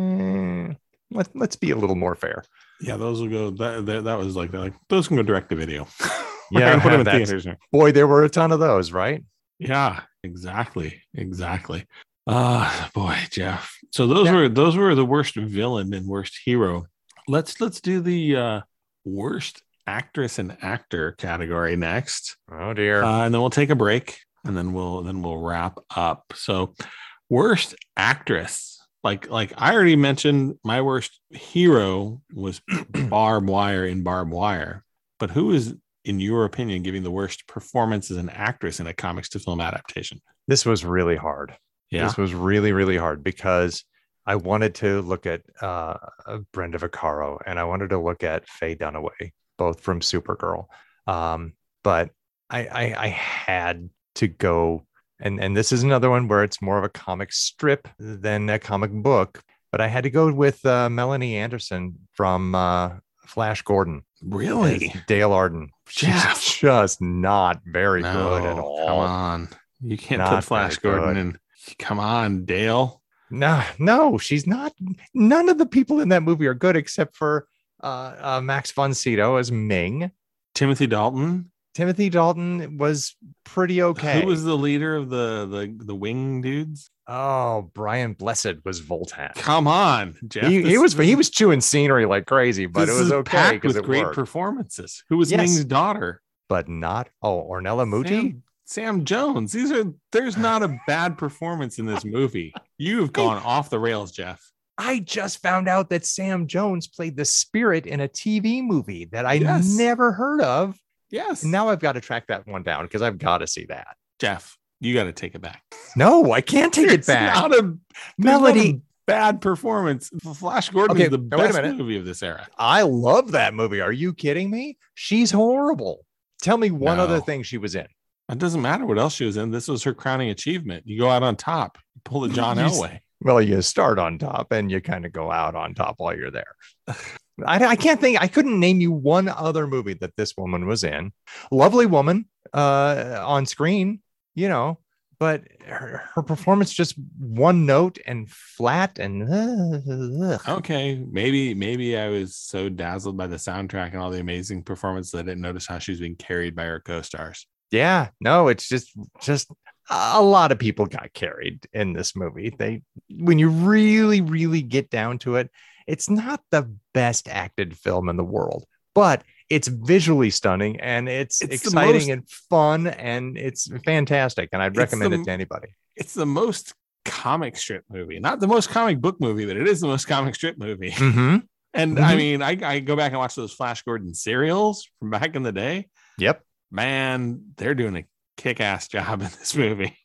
Mm, let, let's be a little more fair. Yeah, those will go. That that, that was like they're like those can go direct to video. We're Yeah, gonna put them in that's- theaters now. Boy, there were a ton of those, right? Yeah, exactly, exactly. Ah, boy, Jeff. So those Yeah. were those were the worst villain and worst hero. Let's let's do the uh, worst actress and actor category next, Oh dear. uh, and then we'll take a break, and then we'll then we'll wrap up. So, worst actress. Like like I already mentioned, my worst hero was Barb Wire in Barb Wire. But who is, in your opinion, giving the worst performance as an actress in a comics to film adaptation? This was really hard. Yeah. This was really, really hard because I wanted to look at uh, Brenda Vaccaro and I wanted to look at Faye Dunaway, both from Supergirl. Um, but I, I, I had to go, and, and this is another one where it's more of a comic strip than a comic book, but I had to go with uh, Melanie Anderson from uh, Flash Gordon. Really? as Dale Arden. She's Jeff. just not very good at No, all. Come on. You can't Not put Flash very Gordon good. in. Come on, Dale. No, no, she's not. None of the people in that movie are good except for uh, uh, Max von Sydow as Ming. Timothy Dalton. Timothy Dalton was pretty okay. Who was the leader of the the the wing dudes? Oh, Brian Blessed was Voltan. Come on, Jeff. He, this, he was this, he was chewing scenery like crazy, but it was okay packed with it great worked. performances. Who was Yes. Ming's daughter? But not oh Ornella Muti. Sam, Sam Jones. These are there's not a bad performance in this movie. You've gone off the rails, Jeff. I just found out that Sam Jones played the spirit in a T V movie that I Yes. never heard of. Yes. Now I've got to track that one down because I've got to see that. Jeff, you got to take it back. No, I can't take it It's back. Not a Melody. not a bad performance. Flash Gordon Okay, is the now wait a best minute. movie of this era. I love that movie. Are you kidding me? She's horrible. Tell me one No. other thing she was in. It doesn't matter what else she was in. This was her crowning achievement. You go out on top. You pull the John You s- Elway. Well, you start on top and you kind of go out on top while you're there. I, I can't think. I couldn't name you one other movie that this woman was in. Lovely woman uh, on screen, you know, but her, her performance just one note and flat and. Uh, Okay, maybe maybe I was so dazzled by the soundtrack and all the amazing performance that I didn't notice how she's being carried by her co-stars. Yeah, no, it's just just a lot of people got carried in this movie. They, when you really, really get down to it, it's not the best acted film in the world, but it's visually stunning and it's, It's the exciting most- and fun and it's fantastic. And I'd It's recommend the- it to anybody. It's the most comic strip movie, not the most comic book movie, but it is the most comic strip movie. Mm-hmm. And I Mhm. mean, I, I go back and watch those Flash Gordon serials from back in the day. Yep. Man, they're doing a kick-ass job in this movie.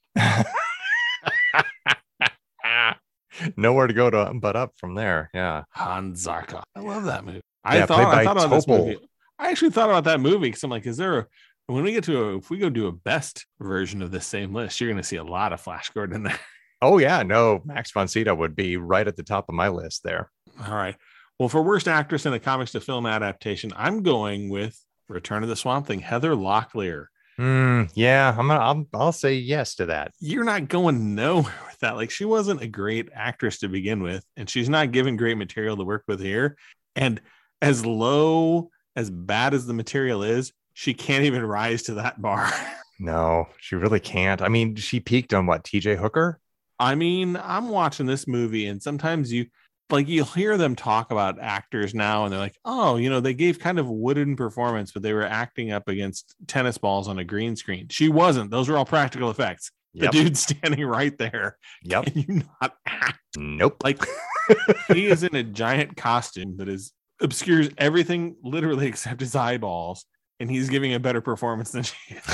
Nowhere to go to but up from there. Yeah. Hans Zarkov. I love that movie. I Yeah, thought played I by thought about this Topol. movie. I actually thought about that movie because I'm like, is there a when we get to a if we go do a best version of this same list, you're gonna see a lot of Flash Gordon in there. Oh yeah. No, Max von Sydow would be right at the top of my list there. All right. Well, for worst actress in a comics to film adaptation, I'm going with Return of the Swamp Thing, Heather Locklear. Mm, yeah, I'm gonna, I'll, I'll say yes to that. You're not going nowhere with that. Like, she wasn't a great actress to begin with, and she's not given great material to work with here. And as low, as bad as the material is, she can't even rise to that bar. No, she really can't. I mean, she peaked on what, T J Hooker? I mean, I'm watching this movie, and sometimes you like you'll hear them talk about actors now, and they're like, oh, you know, they gave kind of a wooden performance, but they were acting up against tennis balls on a green screen. She wasn't. Those were all practical effects. Yep. The dude's standing right there. Yep. Can you not act? Nope. Like, he is in a giant costume that is obscures everything literally except his eyeballs, and he's giving a better performance than she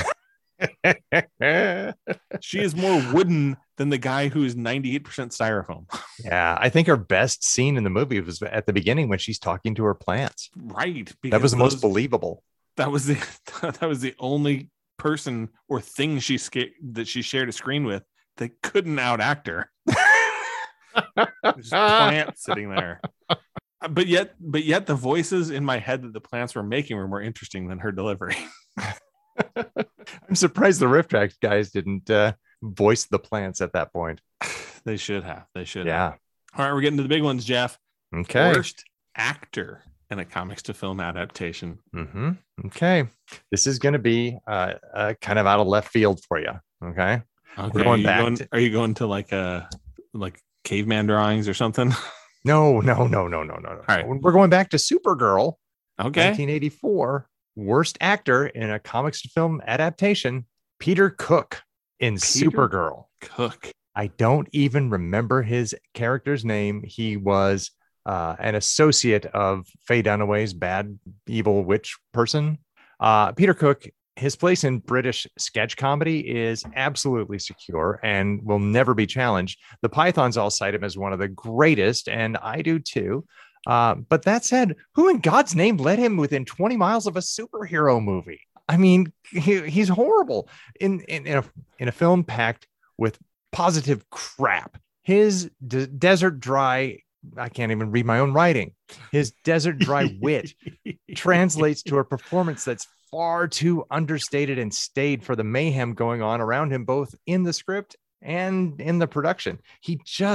is. She is more wooden than the guy who is ninety-eight percent styrofoam. Yeah, I think her best scene in the movie was at the beginning when she's talking to her plants. Right. That was the most those- believable. That was the that was the only person or thing she sca- that she shared a screen with that couldn't outact her. There's plants sitting there. But yet, but yet the voices in my head that the plants were making were more interesting than her delivery. I'm surprised the Rift Track guys didn't uh, voice the plants at that point. They should have. They should have. Yeah. All right, we're getting to the big ones, Jeff. Okay. Worst actor in a comics to film adaptation. Mm-hmm. Okay. This is going to be uh, uh, kind of out of left field for you. Okay. Okay. We're going are, you back going, to- are you going to like a like caveman drawings or something? No, no, no, no, no, no. no. right. We're going back to Supergirl, Okay. nineteen eighty-four. Worst actor in a comics to film adaptation, Peter Cook in Peter Supergirl. Cook. I don't even remember his character's name. He was uh, an associate of Faye Dunaway's bad, evil witch person. Uh, Peter Cook, his place in British sketch comedy is absolutely secure and will never be challenged. The Pythons all cite him as one of the greatest, and I do too. Uh, but that said, who in God's name led him within twenty miles of a superhero movie? I mean, he, he's horrible in, in, in, a, in a film packed with positive crap. His de- desert dry, I can't even read my own writing. His desert dry wit translates to a performance that's far too understated and staid for the mayhem going on around him, both in the script and in the production. He just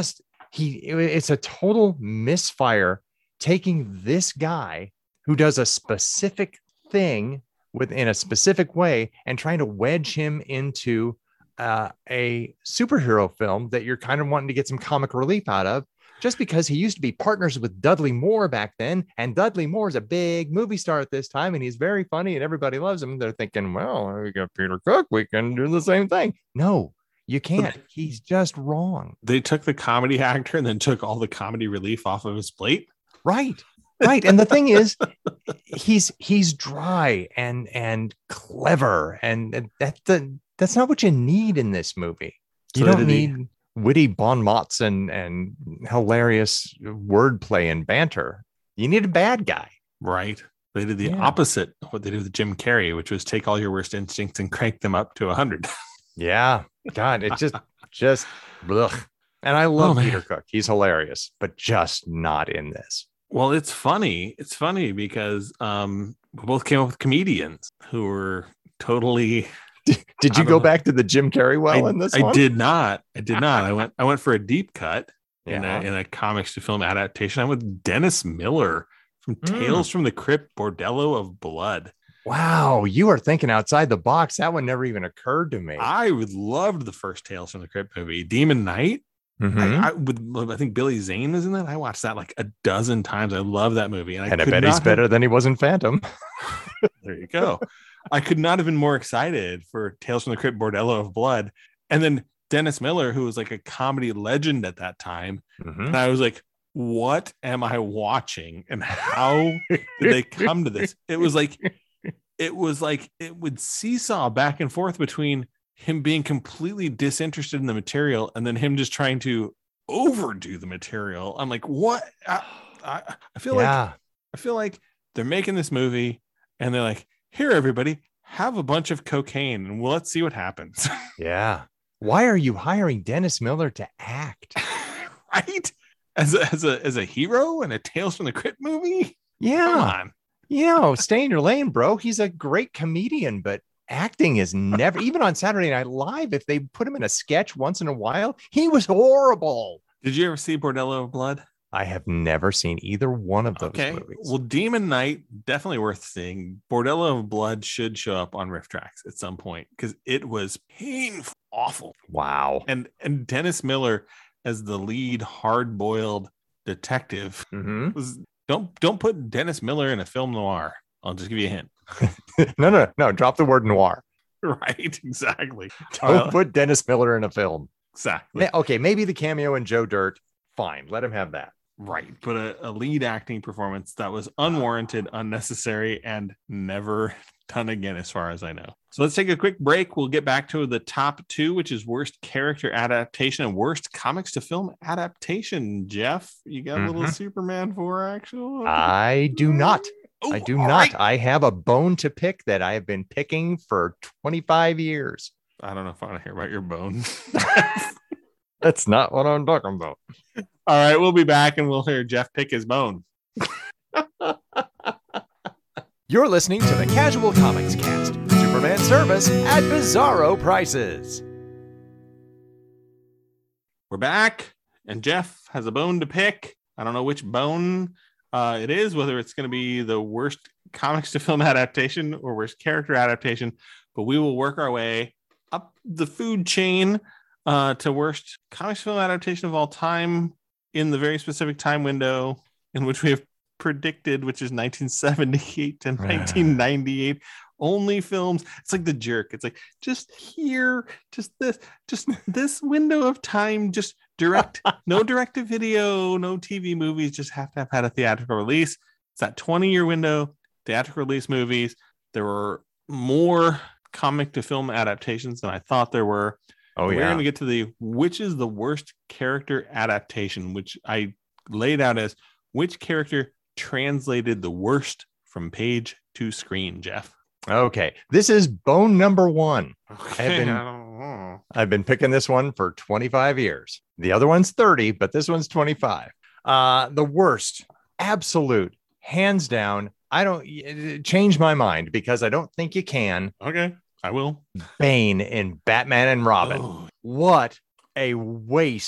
he it's a total misfire taking this guy who does a specific thing within a specific way and trying to wedge him into uh, a superhero film that you're kind of wanting to get some comic relief out of, just because he used to be partners with Dudley Moore back then. And Dudley Moore is a big movie star at this time, and he's very funny and everybody loves him. They're thinking, well, we got Peter Cook, we can do the same thing. No, you can't. He's just wrong. They took the comedy actor and then took all the comedy relief off of his plate. Right. Right. And the thing is, he's he's dry and and clever. And that, that that's not what you need in this movie. You So don't did he- need witty bon mots and, and hilarious wordplay and banter. You need a bad guy. Right. They did the Yeah. opposite of what they did with Jim Carrey, which was take all your worst instincts and crank them up to one hundred. Yeah. God, it just just ugh. And I love Oh, man. Peter Cook. He's hilarious, but just not in this. Well, it's funny. It's funny because um, we both came up with comedians who were totally. Did you I go don't know. back to the Jim Carrey well I, in this I one? did not. I did not. I went. I went for a deep cut in Yeah. a in a comics to film adaptation. I went with Dennis Miller from Mm. Tales from the Crypt, Bordello of Blood. Wow, you are thinking outside the box. That one never even occurred to me. I would loved the first Tales from the Crypt movie, Demon Knight. Mhm. I, I would. I think Billy Zane was in that. I watched that like a dozen times. I love that movie, and I, and I could bet not he's have- better than he was in Phantom. There you go. I could not have been more excited for Tales from the Crypt, Bordello of Blood, and then Dennis Miller, who was like a comedy legend at that time, Mhm. and I was like, "What am I watching? And how did they come to this?" It was like, it was like it would seesaw back and forth between him being completely disinterested in the material and then him just trying to overdo the material. I'm like, what? I, I, I feel like Yeah. I feel like they're making this movie and they're like, here, everybody, have a bunch of cocaine and well, let's see what happens. Yeah. Why are you hiring Dennis Miller to act? Right? As a, as a as a hero in a Tales from the Crypt movie? Come Yeah. on. You know, stay in your lane, bro. He's a great comedian, but acting is never, even on Saturday Night Live, if they put him in a sketch once in a while, he was horrible. Did you ever see Bordello of Blood? I have never seen either one of those Okay. movies. Well, Demon Knight, definitely worth seeing. Bordello of Blood should show up on Riff Tracks at some point because it was painful, awful. Wow. And and Dennis Miller as the lead hard-boiled detective Mhm. was don't don't put Dennis Miller in a film noir. I'll just give you a hint. No, no, no. Drop the word noir. Right, exactly. Don't Uh, put Dennis Miller in a film. exactly. Ma- Okay, maybe the cameo in Joe Dirt. Fine. Let him have that. Right. But a, a lead acting performance that was unwarranted, unnecessary, and never done again, as far as I know. So let's take a quick break. We'll get back to the top two, which is worst character adaptation and worst comics to film adaptation. Jeff, you got a little Mhm. Superman four actual? I do not. Oh, I do all not. right. I have a bone to pick that I have been picking for twenty-five years. I don't know if I want to hear about your bones. That's not what I'm talking about. All right, we'll be back and we'll hear Jeff pick his bone. You're listening to the Casual Comics Cast, Superman service at bizarro prices. We're back, and Jeff has a bone to pick. I don't know which bone uh, it is, whether it's going to be the worst comics to film adaptation or worst character adaptation, but we will work our way up the food chain uh, to worst comics to film adaptation of all time in the very specific time window in which we have predicted, which is nineteen seventy-eight to nineteen ninety-eight. Only films. It's like The Jerk. It's like just here, just this, just this window of time, just direct, no direct to video, no T V movies, just have to have had a theatrical release. It's that twenty year window, theatrical release movies. There were more comic to film adaptations than I thought there were. Oh, We're yeah. going to get to the which is the worst character adaptation, which I laid out as which character translated the worst from page to screen, Jeff. Okay. This is bone number one. Okay, been- I don't know. I've been picking this one for twenty-five years. The other one's thirty, but this one's twenty-five. Uh, the worst, absolute, hands down. I don't y- change my mind because I don't think you can. Okay, I will. Bane in Batman and Robin. Oh, What a waste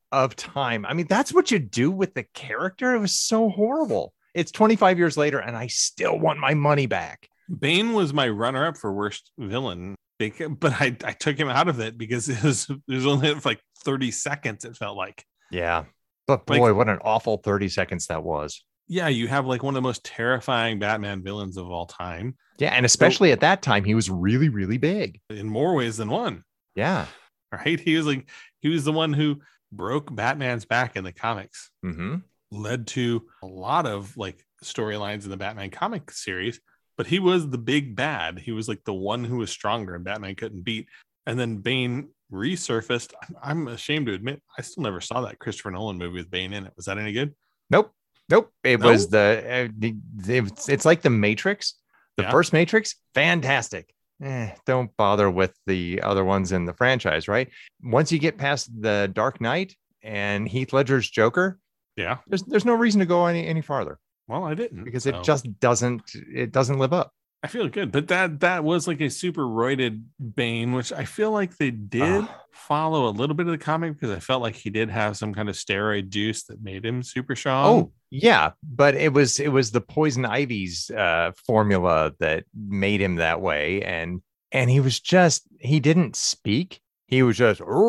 of time. I mean, that's what you do with the character. It was so horrible. It's twenty-five years later, and I still want my money back. Bane was my runner-up for worst villain, but I, I took him out of it because it was it was only like thirty seconds. It felt like. Yeah, but boy, like, what an awful thirty seconds that was. Yeah, you have like one of the most terrifying Batman villains of all time. Yeah, and especially so, at that time, he was really, really big in more ways than one. Yeah, right. He was like he was the one who broke Batman's back in the comics. Mm-hmm. Led to a lot of like storylines in the Batman comic series, but he was the big bad. He was like the one who was stronger and Batman couldn't beat. And then Bane resurfaced. I'm ashamed to admit, I still never saw that Christopher Nolan movie with Bane in it. Was that any good? Nope. Nope. It no? was the, uh, the, the, it's like the Matrix, the yeah. first Matrix. Fantastic. Eh, don't bother with the other ones in the franchise, right? Once you get past the Dark Knight and Heath Ledger's Joker, yeah, there's there's no reason to go any any farther. Well, I didn't because so. it just doesn't it doesn't live up. I feel good, but that that was like a super roided Bane, which I feel like they did uh, follow a little bit of the comic because I felt like he did have some kind of steroid juice that made him super strong. Oh yeah, but it was it was the Poison Ivy's uh, formula that made him that way, and and he was just he didn't speak. He was just I'm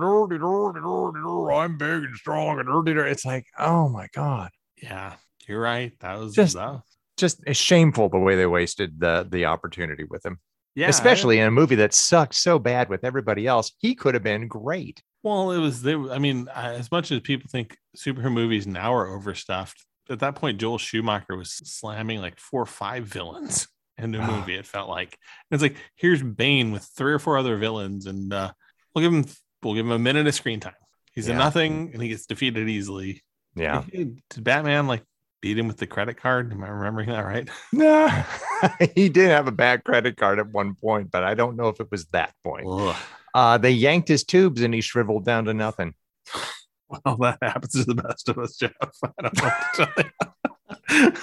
big and strong and it's like, oh my god. Yeah, you're right. That was just uh, just shameful the way they wasted the the opportunity with him. Yeah, especially I, in a movie that sucked so bad with everybody else. He could have been great. Well, it was they. I mean, as much as people think superhero movies now are overstuffed, at that point, Joel Schumacher was slamming like four or five villains in the movie. It felt like and it's like here's Bane with three or four other villains, and uh, we'll give him we'll give him a minute of screen time. He's yeah. a nothing, and he gets defeated easily. Yeah, did Batman like beat him with the credit card? Am I remembering that right? No, he did have a bad credit card at one point, but I don't know if it was that point. Uh, they yanked his tubes and he shriveled down to nothing. Well, that happens to the best of us, Jeff. I don't know what to tell you.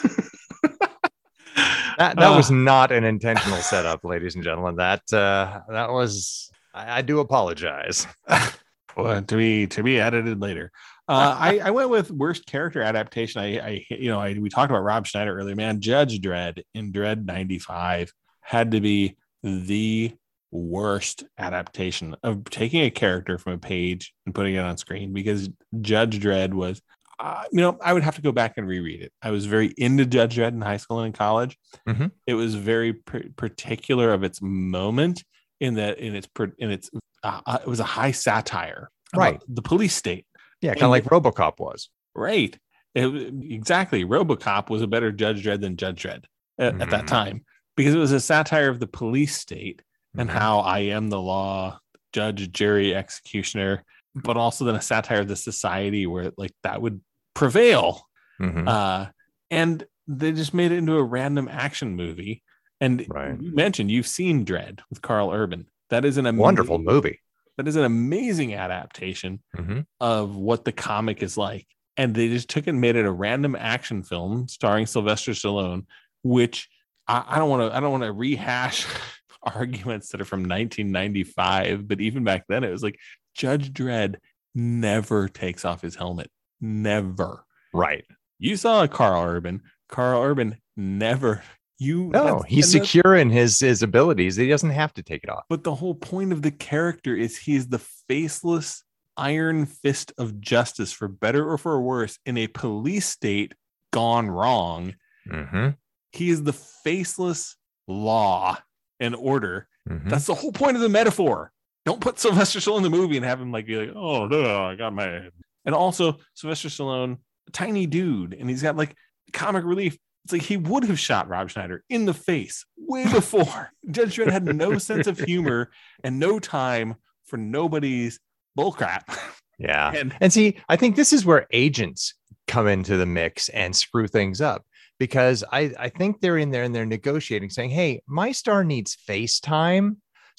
that that uh, was not an intentional setup, ladies and gentlemen. That uh, that was. I, I do apologize. Well, to be to be edited later. Uh, I, I went with worst character adaptation. I, I you know, I, we talked about Rob Schneider earlier. Man, Judge Dredd in Dredd ninety-five had to be the worst adaptation of taking a character from a page and putting it on screen, because Judge Dredd was, uh, you know, I would have to go back and reread it. I was very into Judge Dredd in high school and in college. Mm-hmm. It was very p- particular of its moment in that in its in its uh, it was a high satire, right? The police state. Yeah, kind of like RoboCop was. Right. It, exactly. RoboCop was a better Judge Dredd than Judge Dredd at, mm-hmm. at that time, because it was a satire of the police state and mm-hmm. how I am the law, judge, jury, executioner, but also then a satire of the society where like that would prevail. Mm-hmm. Uh, and they just made it into a random action movie. And right. you mentioned you've seen Dredd with Carl Urban. That is an amazing, wonderful movie. That is an amazing adaptation mm-hmm. of what the comic is like. And they just took it and made it a random action film starring Sylvester Stallone, which I, I don't want to, I don't want to rehash arguments that are from nineteen ninety-five. But even back then, it was like Judge Dredd never takes off his helmet. Never. Right. You saw a Carl Urban. Carl Urban never. You no, he's secure in his his abilities. He doesn't have to take it off. But the whole point of the character is he's the faceless iron fist of justice, for better or for worse, in a police state gone wrong. Mm-hmm. He is the faceless law and order. Mm-hmm. That's the whole point of the metaphor. Don't put Sylvester Stallone in the movie and have him like be like, oh no, I got my. And also Sylvester Stallone, a tiny dude, and he's got like comic relief. It's like he would have shot Rob Schneider in the face way before. Judge Dredd had no sense of humor and no time for nobody's bullcrap. Yeah. And, and see, I think this is where agents come into the mix and screw things up, because I, I think they're in there and they're negotiating, saying, hey, my star needs face time,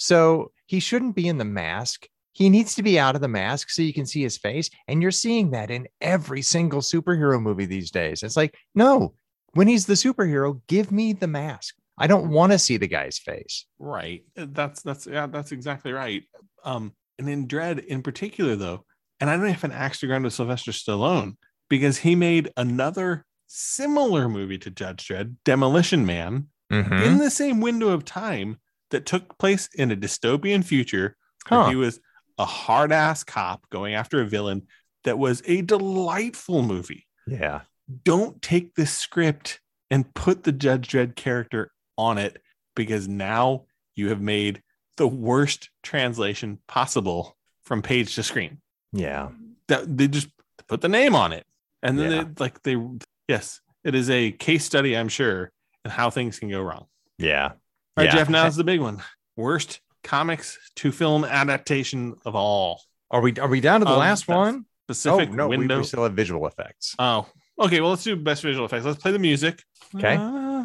so he shouldn't be in the mask. He needs to be out of the mask so you can see his face. And you're seeing that in every single superhero movie these days. It's like, no. When he's the superhero, give me the mask. I don't want to see the guy's face. Right. That's that's yeah, that's exactly right. Um, and in Dredd in particular, though, And I don't have an axe to grind with Sylvester Stallone because he made another similar movie to Judge Dredd, Demolition Man, Mhm. in the same window of time that took place in a dystopian future where Huh. he was a hard ass cop going after a villain. That was a delightful movie. Yeah. Don't take this script and put the Judge Dredd character on it, because now you have made the worst translation possible from page to screen. Yeah. That they just put the name on it, and then Yeah. they, like they yes, it is a case study, I'm sure, in how things can go wrong. Yeah. All right, Yeah. Jeff. Now's the big one: worst comics to film adaptation of all. Are we are we down to the Um, last that's- one? Specific oh no, we, window. we still have visual effects. Oh, okay. Well, let's do best visual effects. Let's play the music. Okay.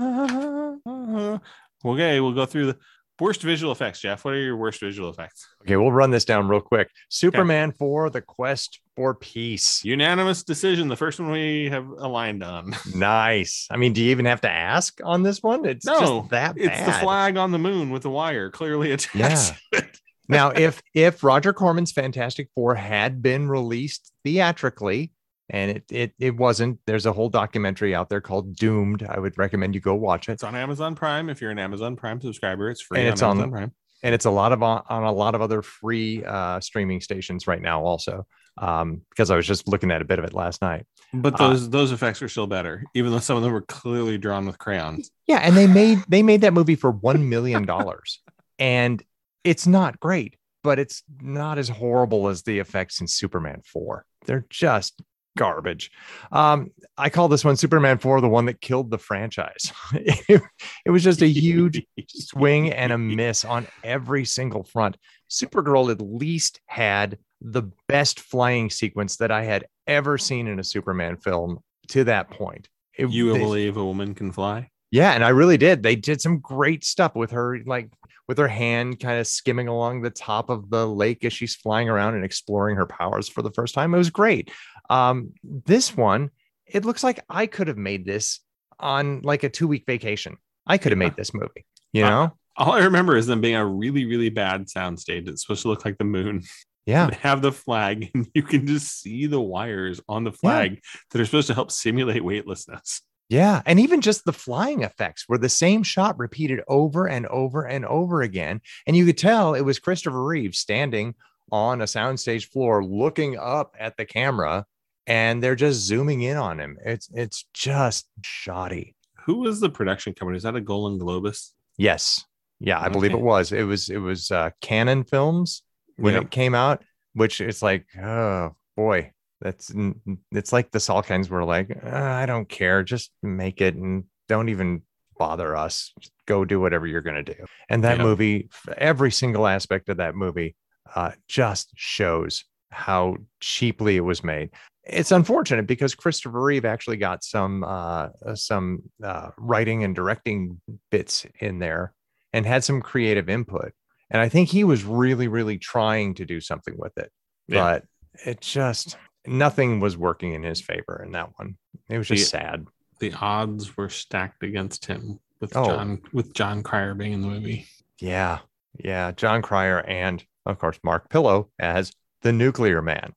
Okay, we'll go through the worst visual effects. Jeff, what are your worst visual effects? Okay, we'll run this down real quick. Superman four, The Quest for Peace. Unanimous decision. The first one we have aligned on. Nice. I mean, do you even have to ask on this one? It's No, just that It's bad. the flag on the moon with the wire clearly attached. Yeah. to it. Now, if if Roger Corman's Fantastic Four had been released theatrically, and it it it wasn't, there's a whole documentary out there called Doomed. I would recommend you go watch it. It's on Amazon Prime. If you're an Amazon Prime subscriber, it's free And on it's on- Amazon Prime. And it's a lot of on, on a lot of other free uh, streaming stations right now, also. Um, because I was just looking at a bit of it last night. But Uh, those those effects are still better, even though some of them were clearly drawn with crayons. Yeah, and they made they made that movie for one million dollars, and it's not great, but it's not as horrible as the effects in Superman four. They're just garbage. Um, I call this one Superman four, the one that killed the franchise. it, it was just a huge swing and a miss on every single front. Supergirl at least had the best flying sequence that I had ever seen in a Superman film to that point. It- You they- believe a woman can fly? yeah, and I really did. They did some great stuff with her, like with her hand kind of skimming along the top of the lake as she's flying around and exploring her powers for the first time. It was great. Um, this one, it looks like I could have made this on like a two week vacation. I could have made this movie, you Uh, know? All I remember is them being a really, really bad soundstage. It's supposed to look like the moon. Yeah. They have the flag, and you can just see the wires on the flag that are supposed to help simulate weightlessness. Yeah. And even just the flying effects were the same shot repeated over and over and over again. And you could tell it was Christopher Reeve standing on a soundstage floor looking up at the camera, and they're just zooming in on him. It's it's just shoddy. Who was the production company? Is that a Golden Globus? Yes. Yeah, I believe Okay. it was. It was it was uh Canon Films when Yep. it came out, which it's like, oh boy, that's it's like the Salkinds were like, uh, I don't care, just make it and don't even bother us. Just go do whatever you're gonna do. And that Yep. movie, every single aspect of that movie, uh, just shows how cheaply it was made. It's unfortunate because Christopher Reeve actually got some uh, some uh, writing and directing bits in there and had some creative input. And I think he was really, really trying to do something with it, Yeah. but it just nothing was working in his favor in that one. It was just sad. The odds were stacked against him with Oh. John with John Cryer being in the movie. Yeah, yeah. John Cryer and of course Mark Pillow as the Nuclear Man.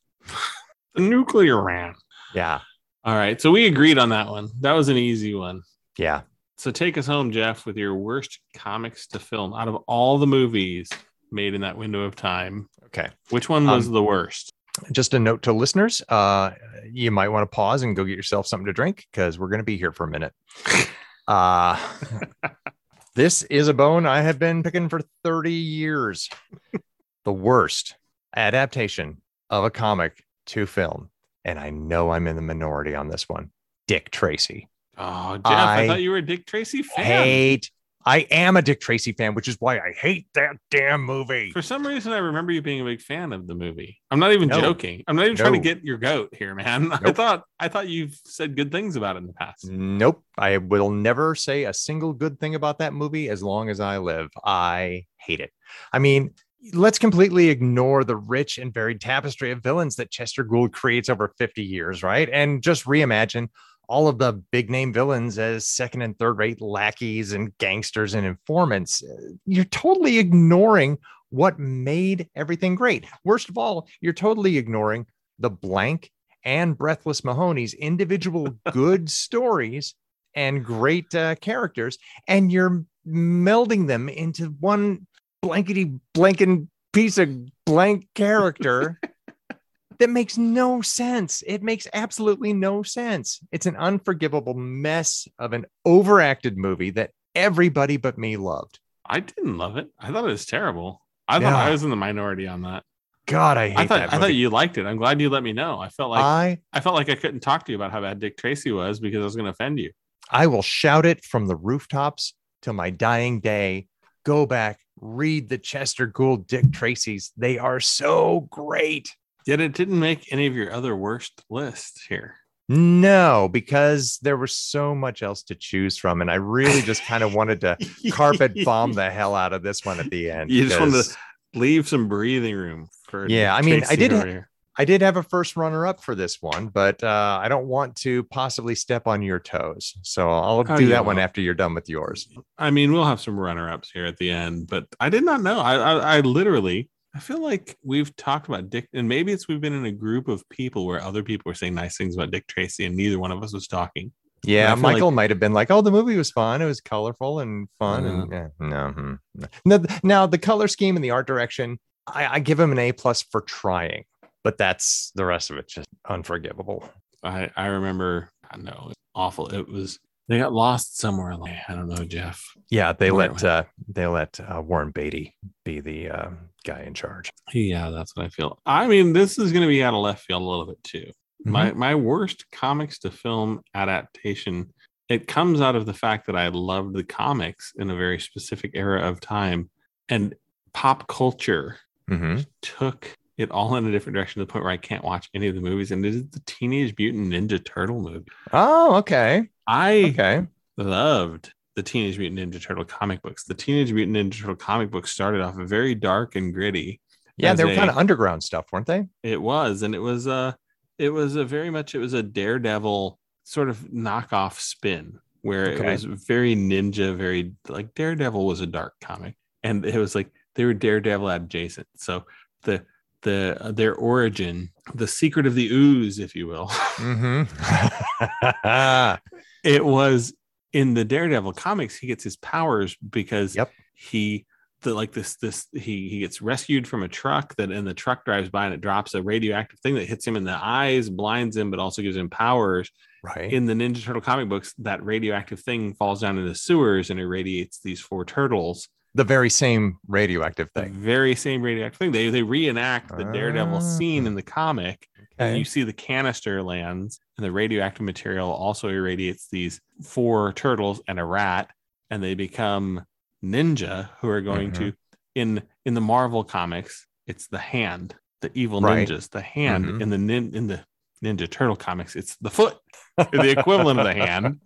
The Nuclear Man. Yeah, All right, so we agreed on that one. That was an easy one. yeah. So take us home, Jeff, with your worst comics to film out of all the movies made in that window of time. Okay. Which one was Um, the worst? Just a note to listeners, uh, you might want to pause and go get yourself something to drink because we're going to be here for a minute. Uh, this is a bone I have been picking for thirty years. The worst adaptation of a comic to film. And I know I'm in the minority on this one. Dick Tracy. Oh, Jeff, I, I thought you were a Dick Tracy fan. Hate. I am a Dick Tracy fan, which is why I hate that damn movie. For some reason, I remember you being a big fan of the movie. I'm not even No. joking. I'm not even trying to No. get your goat here, man. I Nope. thought I thought you've said good things about it in the past. Nope. I will never say a single good thing about that movie as long as I live. I hate it. I mean, let's completely ignore the rich and varied tapestry of villains that Chester Gould creates over fifty years, right? And just reimagine all of the big name villains as second and third rate lackeys and gangsters and informants. You're totally ignoring what made everything great. Worst of all, you're totally ignoring the Blank and Breathless Mahoney's individual good stories and great uh, characters, and you're melding them into one blankety blanking piece of blank character that makes no sense. It makes absolutely no sense. It's an unforgivable mess of an overacted movie that everybody but me loved. I didn't love it. I thought it was terrible. I Yeah. thought I was in the minority on that. God, I hate I thought that I movie. thought you liked it. I'm glad you let me know. I felt like I I felt like I couldn't talk to you about how bad Dick Tracy was because I was going to offend you. I will shout it from the rooftops till my dying day. Go back, read the Chester Gould Dick Tracy's. They are so great. Yet it didn't make any of your other worst lists here. No, because there was so much else to choose from. And I really just kind of wanted to carpet bomb the hell out of this one at the end. You just wanted because- to leave some breathing room for Yeah, Dick I mean, I Tracy did over ha- here. I did have a first runner up for this one, but uh, I don't want to possibly step on your toes. So I'll Oh, do you that one won't. after you're done with yours. I mean, we'll have some runner-ups here at the end, but I did not know. I, I, I literally, I feel like we've talked about Dick, and maybe it's we've been in a group of people where other people were saying nice things about Dick Tracy, and neither one of us was talking. Yeah, I feel Michael like- might have been like, "Oh, the movie was fun. It was colorful and fun." And yeah, no, hmm, no. Now, now the color scheme and the art direction, I, I give him an A plus for trying, but that's the rest of it just unforgivable. I, I remember, I know, it's awful. It was they got lost somewhere. Like, I don't know, Jeff. Yeah, they Right, let uh, they let uh, Warren Beatty be the uh, guy in charge. Yeah, that's what I feel. I mean, this is going to be out of left field a little bit too. Mm-hmm. My my worst comics to film adaptation, it comes out of the fact that I loved the comics in a very specific era of time, and pop culture Mhm. took it all in a different direction to the point where I can't watch any of the movies. And it is the Teenage Mutant Ninja Turtle movie. Oh, okay, I okay. loved the Teenage Mutant Ninja Turtle comic books. The Teenage Mutant Ninja Turtle comic books started off very dark and gritty. Yeah, as they were a- kind of underground stuff, weren't they? It was, and it was a, it was a very much, it was a Daredevil sort of knockoff spin where Okay. it was very ninja, very like Daredevil was a dark comic, and it was like they were Daredevil adjacent. So the the uh, their origin, the secret of the ooze, if you will, Mm-hmm. it was in the Daredevil comics. He gets his powers because Yep. he the like this this he he gets rescued from a truck that and the truck drives by and it drops a radioactive thing that hits him in the eyes, blinds him, but also gives him powers. right. In the Ninja Turtle comic books, that radioactive thing falls down into the sewers and irradiates these four turtles. The very same radioactive The thing. very same radioactive thing. They they reenact the Daredevil Ah. scene in the comic. And Okay. you see the canister lands, and the radioactive material also irradiates these four turtles and a rat, and they become ninja who are going to in in the Marvel comics. It's the hand, the evil Right. ninjas, the hand Mhm. in the nin, in the Ninja Turtle comics. It's the foot, the equivalent of the hand.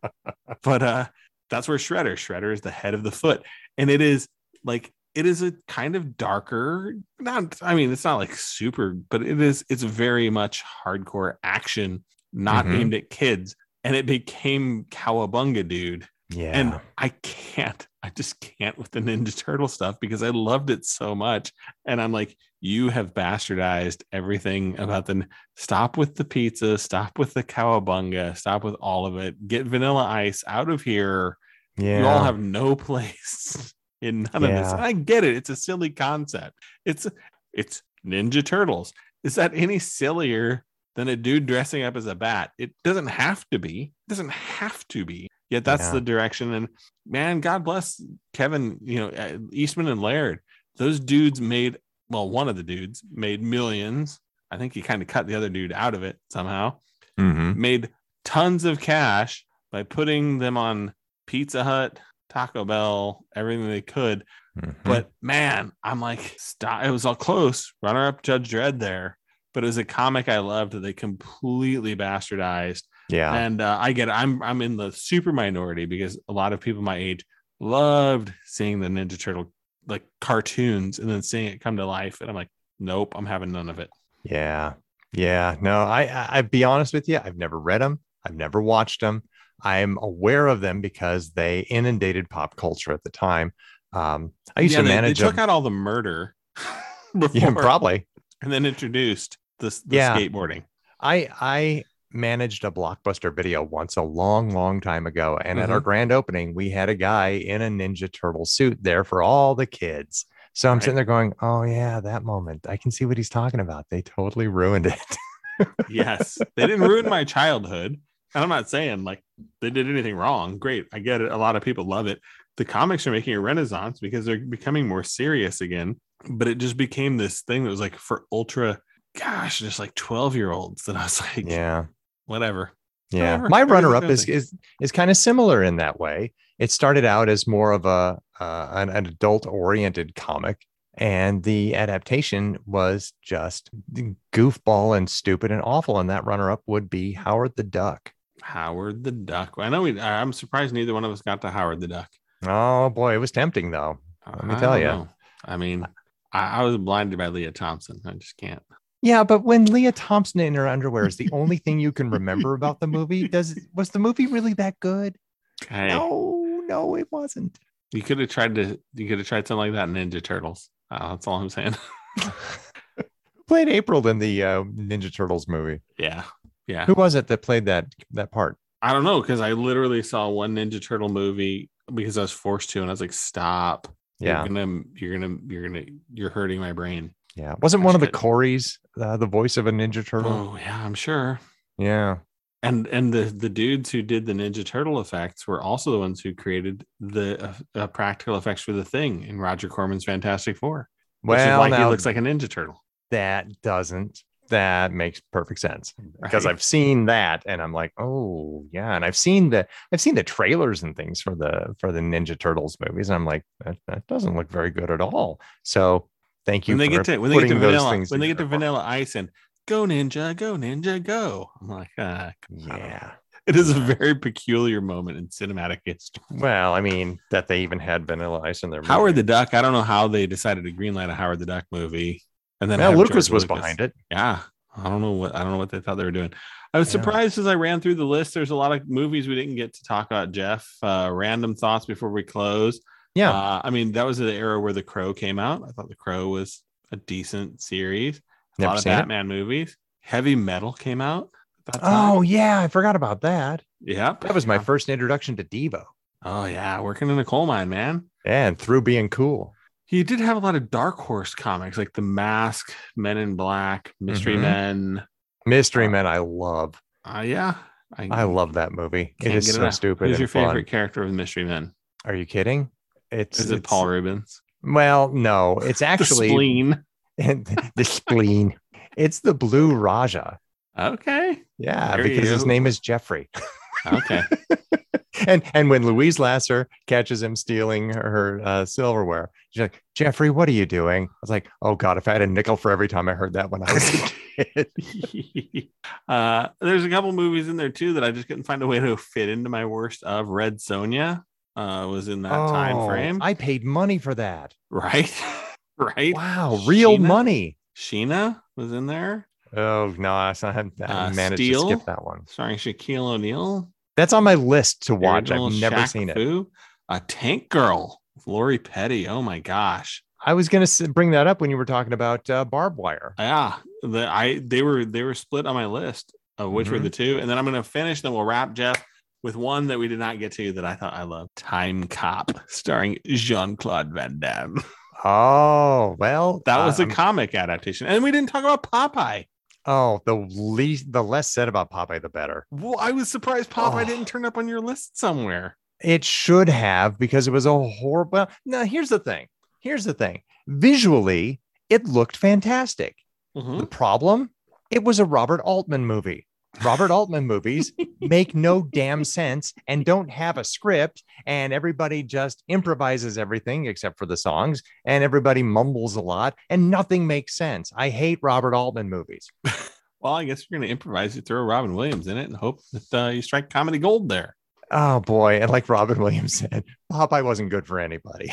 But uh, that's where Shredder. Shredder is the head of the foot, and it is like. It is a kind of darker, not, I mean, it's not like super, but it is, it's very much hardcore action, not Mhm. aimed at kids. And it became Cowabunga Dude. Yeah. And I can't, I just can't with the Ninja Turtle stuff because I loved it so much. And I'm like, you have bastardized everything about the, stop with the pizza, stop with the Cowabunga, stop with all of it. Get Vanilla Ice out of here. yeah. You all have no place in none of this. Yeah. And I get it. It's a silly concept. It's it's Ninja Turtles. Is that any sillier than a dude dressing up as a bat? It doesn't have to be. It doesn't have to be. Yet that's Yeah. the direction. And man, God bless Kevin, you know, uh, Eastman and Laird. Those dudes made, well, one of the dudes made millions. I think he kind of cut the other dude out of it somehow. Mhm. Made tons of cash by putting them on Pizza Hut, Taco Bell, everything they could. Mhm. But man, I'm like, stop. It was all close. Runner up Judge Dredd there. But it was a comic I loved that they completely bastardized. yeah. And uh, I get it. I'm I'm in the super minority because a lot of people my age loved seeing the Ninja Turtle like cartoons and then seeing it come to life. And I'm like, nope, I'm having none of it. Yeah. Yeah. No, I, I, I'd be honest with you. I've never read them. I've never watched them. I'm aware of them because they inundated pop culture at the time. Um, I used Yeah, to they, manage they took a- out all the murder before, yeah, probably. and then introduced the, the Yeah. skateboarding. I I managed a Blockbuster Video once a long, long time ago. And at our Mhm. grand opening, we had a guy in a Ninja Turtle suit there for all the kids. So I'm Right. sitting there going, oh, yeah, that moment. I can see what he's talking about. They totally ruined it. Yes, they didn't ruin my childhood. And I'm not saying like they did anything wrong. Great. I get it. A lot of people love it. The comics are making a renaissance because they're becoming more serious again. But it just became this thing that was like for ultra, gosh, just like twelve year olds. That I was like, Yeah. whatever. Yeah. Whatever. My Everything's runner up their is, thing. is, is kind of similar in that way. It started out as more of a uh, an, an adult oriented comic. And the adaptation was just goofball and stupid and awful. And that runner up would be Howard the Duck. Howard the Duck. I know we. I'm surprised neither one of us got to Howard the Duck. Oh, boy. It was tempting, though. Let me I tell don't you. know. I mean, I, I was blinded by Leah Thompson. I just can't. Yeah, but when Leah Thompson in her underwear is the only thing you can remember about the movie, does was the movie really that good? Hey, No, no, it wasn't. you could have tried to. You could have tried something like that in Ninja Turtles. Uh, that's all I'm saying. Played April in the uh, Ninja Turtles movie. Yeah, yeah. Who was it that played that that part? I don't know because I literally saw one Ninja Turtle movie because I was forced to, and I was like, "Stop! Yeah, You're gonna, you're gonna, you're gonna, you're hurting my brain." yeah. Wasn't one of the Shit. Corys uh, the voice of a Ninja Turtle? Oh yeah, I'm sure. Yeah. And and the the dudes who did the Ninja Turtle effects were also the ones who created the uh, uh, practical effects for the Thing in Roger Corman's Fantastic Four. Which is Well, why he now looks like a Ninja Turtle. that doesn't. That makes perfect sense because Right. I've seen that and I'm like, oh yeah, and I've seen the I've seen the trailers and things for the for the Ninja Turtles movies, and I'm like, that, that doesn't look very good at all. So thank you. When they for get to when they get to putting those vanilla things when they get to together. Vanilla Ice and go Ninja, go Ninja, go. I'm like, ah, Yeah. it is a Yeah. very peculiar moment in cinematic history. Well, I mean that they even had Vanilla Ice in their movie. Howard the Duck. I don't know how they decided to greenlight a Howard the Duck movie, and then Well, have Lucas George was Lucas. behind it. Yeah, I don't know what I don't know what they thought they were doing. I was Yeah. surprised as I ran through the list. There's a lot of movies we didn't get to talk about. Jeff, uh, random thoughts before we close. Yeah. uh, I mean that was the era where The Crow came out. I thought The Crow was a decent series. A Never lot of seen it. Batman movies. Heavy Metal came out at that Oh time. yeah, I forgot about that. Yep. That was my first introduction to Devo. Oh yeah, working in a coal mine, man. And through being cool. He did have a lot of Dark Horse comics like The Mask, Men in Black, Mystery Mhm. Men. Mystery Uh, Men, I love. Uh, yeah, I love that movie. It can't is get so enough. stupid. Who's and your fun. favorite character of Mystery Men? Are you kidding? It's Is it it's- Paul Rubens? Well, no, it's actually the spleen. the spleen. It's the Blue Raja. Okay. Yeah, There because you his go. name is Jeffrey. Okay. and and when Louise Lasser catches him stealing her, her uh, silverware, she's like, Jeffrey, what are you doing? I was like, oh God, if I had a nickel for every time I heard that when I was a kid. uh, there's a couple movies in there too that I just couldn't find a way to fit into my worst of. Red Sonja uh, was in that time Oh, frame, I paid money for that. right? Right. Wow, real Sheena? money. Sheena was in there, Oh no, I I Uh, managed Steel? to skip that one. starring Shaquille O'Neal. That's on my list to watch. Original I've never Shaq seen it. Fu. A Tank Girl, Lori Petty. Oh my gosh. I was going to bring that up when you were talking about uh, barbed wire. Yeah, the I they were they were split on my list of which were Mhm. the two, and then I'm gonna finish. Then we'll wrap, Jeff, with one that we did not get to that I thought I loved. Time Cop, starring Jean Claude Van Damme. Oh well, That was a um, comic adaptation, and we didn't talk about Popeye. oh the least the less said about Popeye, the better. Well, I was surprised Popeye Oh. didn't turn up on your list somewhere. It should have because it was a horrible. Well, no, here's the thing. Here's the thing. Visually, it looked fantastic. Mhm. The problem, it was a Robert Altman movie. Robert Altman movies make no damn sense and don't have a script, and everybody just improvises everything except for the songs, and everybody mumbles a lot, and nothing makes sense. I hate Robert Altman movies. Well, I guess you're gonna improvise. You throw Robin Williams in it and hope that uh, you strike comedy gold there. Oh boy, and like Robin Williams said, Popeye wasn't good for anybody.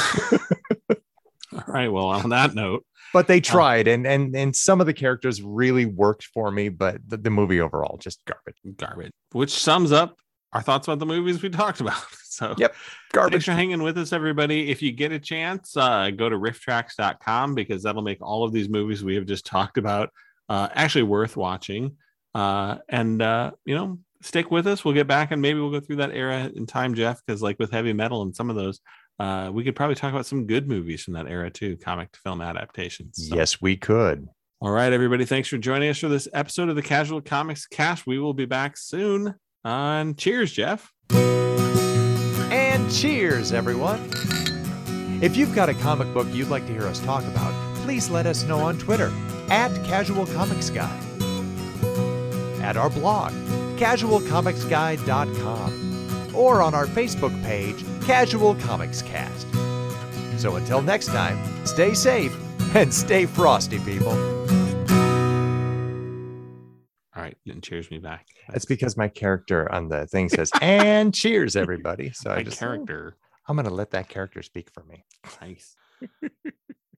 All right. Well, on that note, But they tried, and and and some of the characters really worked for me, but the, the movie overall just garbage. garbage, which sums up our thoughts about the movies we talked about. So Yep, thanks garbage. for hanging with us, everybody. If you get a chance, uh, go to riff tracks dot com because that'll make all of these movies we have just talked about Uh, actually worth watching. Uh, and, uh, you know, stick with us. We'll get back and maybe we'll go through that era in time, Jeff, because like with heavy metal and some of those, uh, we could probably talk about some good movies from that era too, comic to film adaptations. So. Yes, we could. All right, everybody. Thanks for joining us for this episode of the Casual Comics Cast. We will be back soon. And cheers, Jeff. And cheers, everyone. If you've got a comic book you'd like to hear us talk about, please let us know on Twitter at Casual Comics Guy, at our blog, casual comics guy dot com, or on our Facebook page, Casual Comics Cast. So until next time, stay safe and stay frosty, people. All right, and cheers me back. That's because my character on the thing says, and cheers, everybody. So my I just, character. I'm going to let that character speak for me. Nice.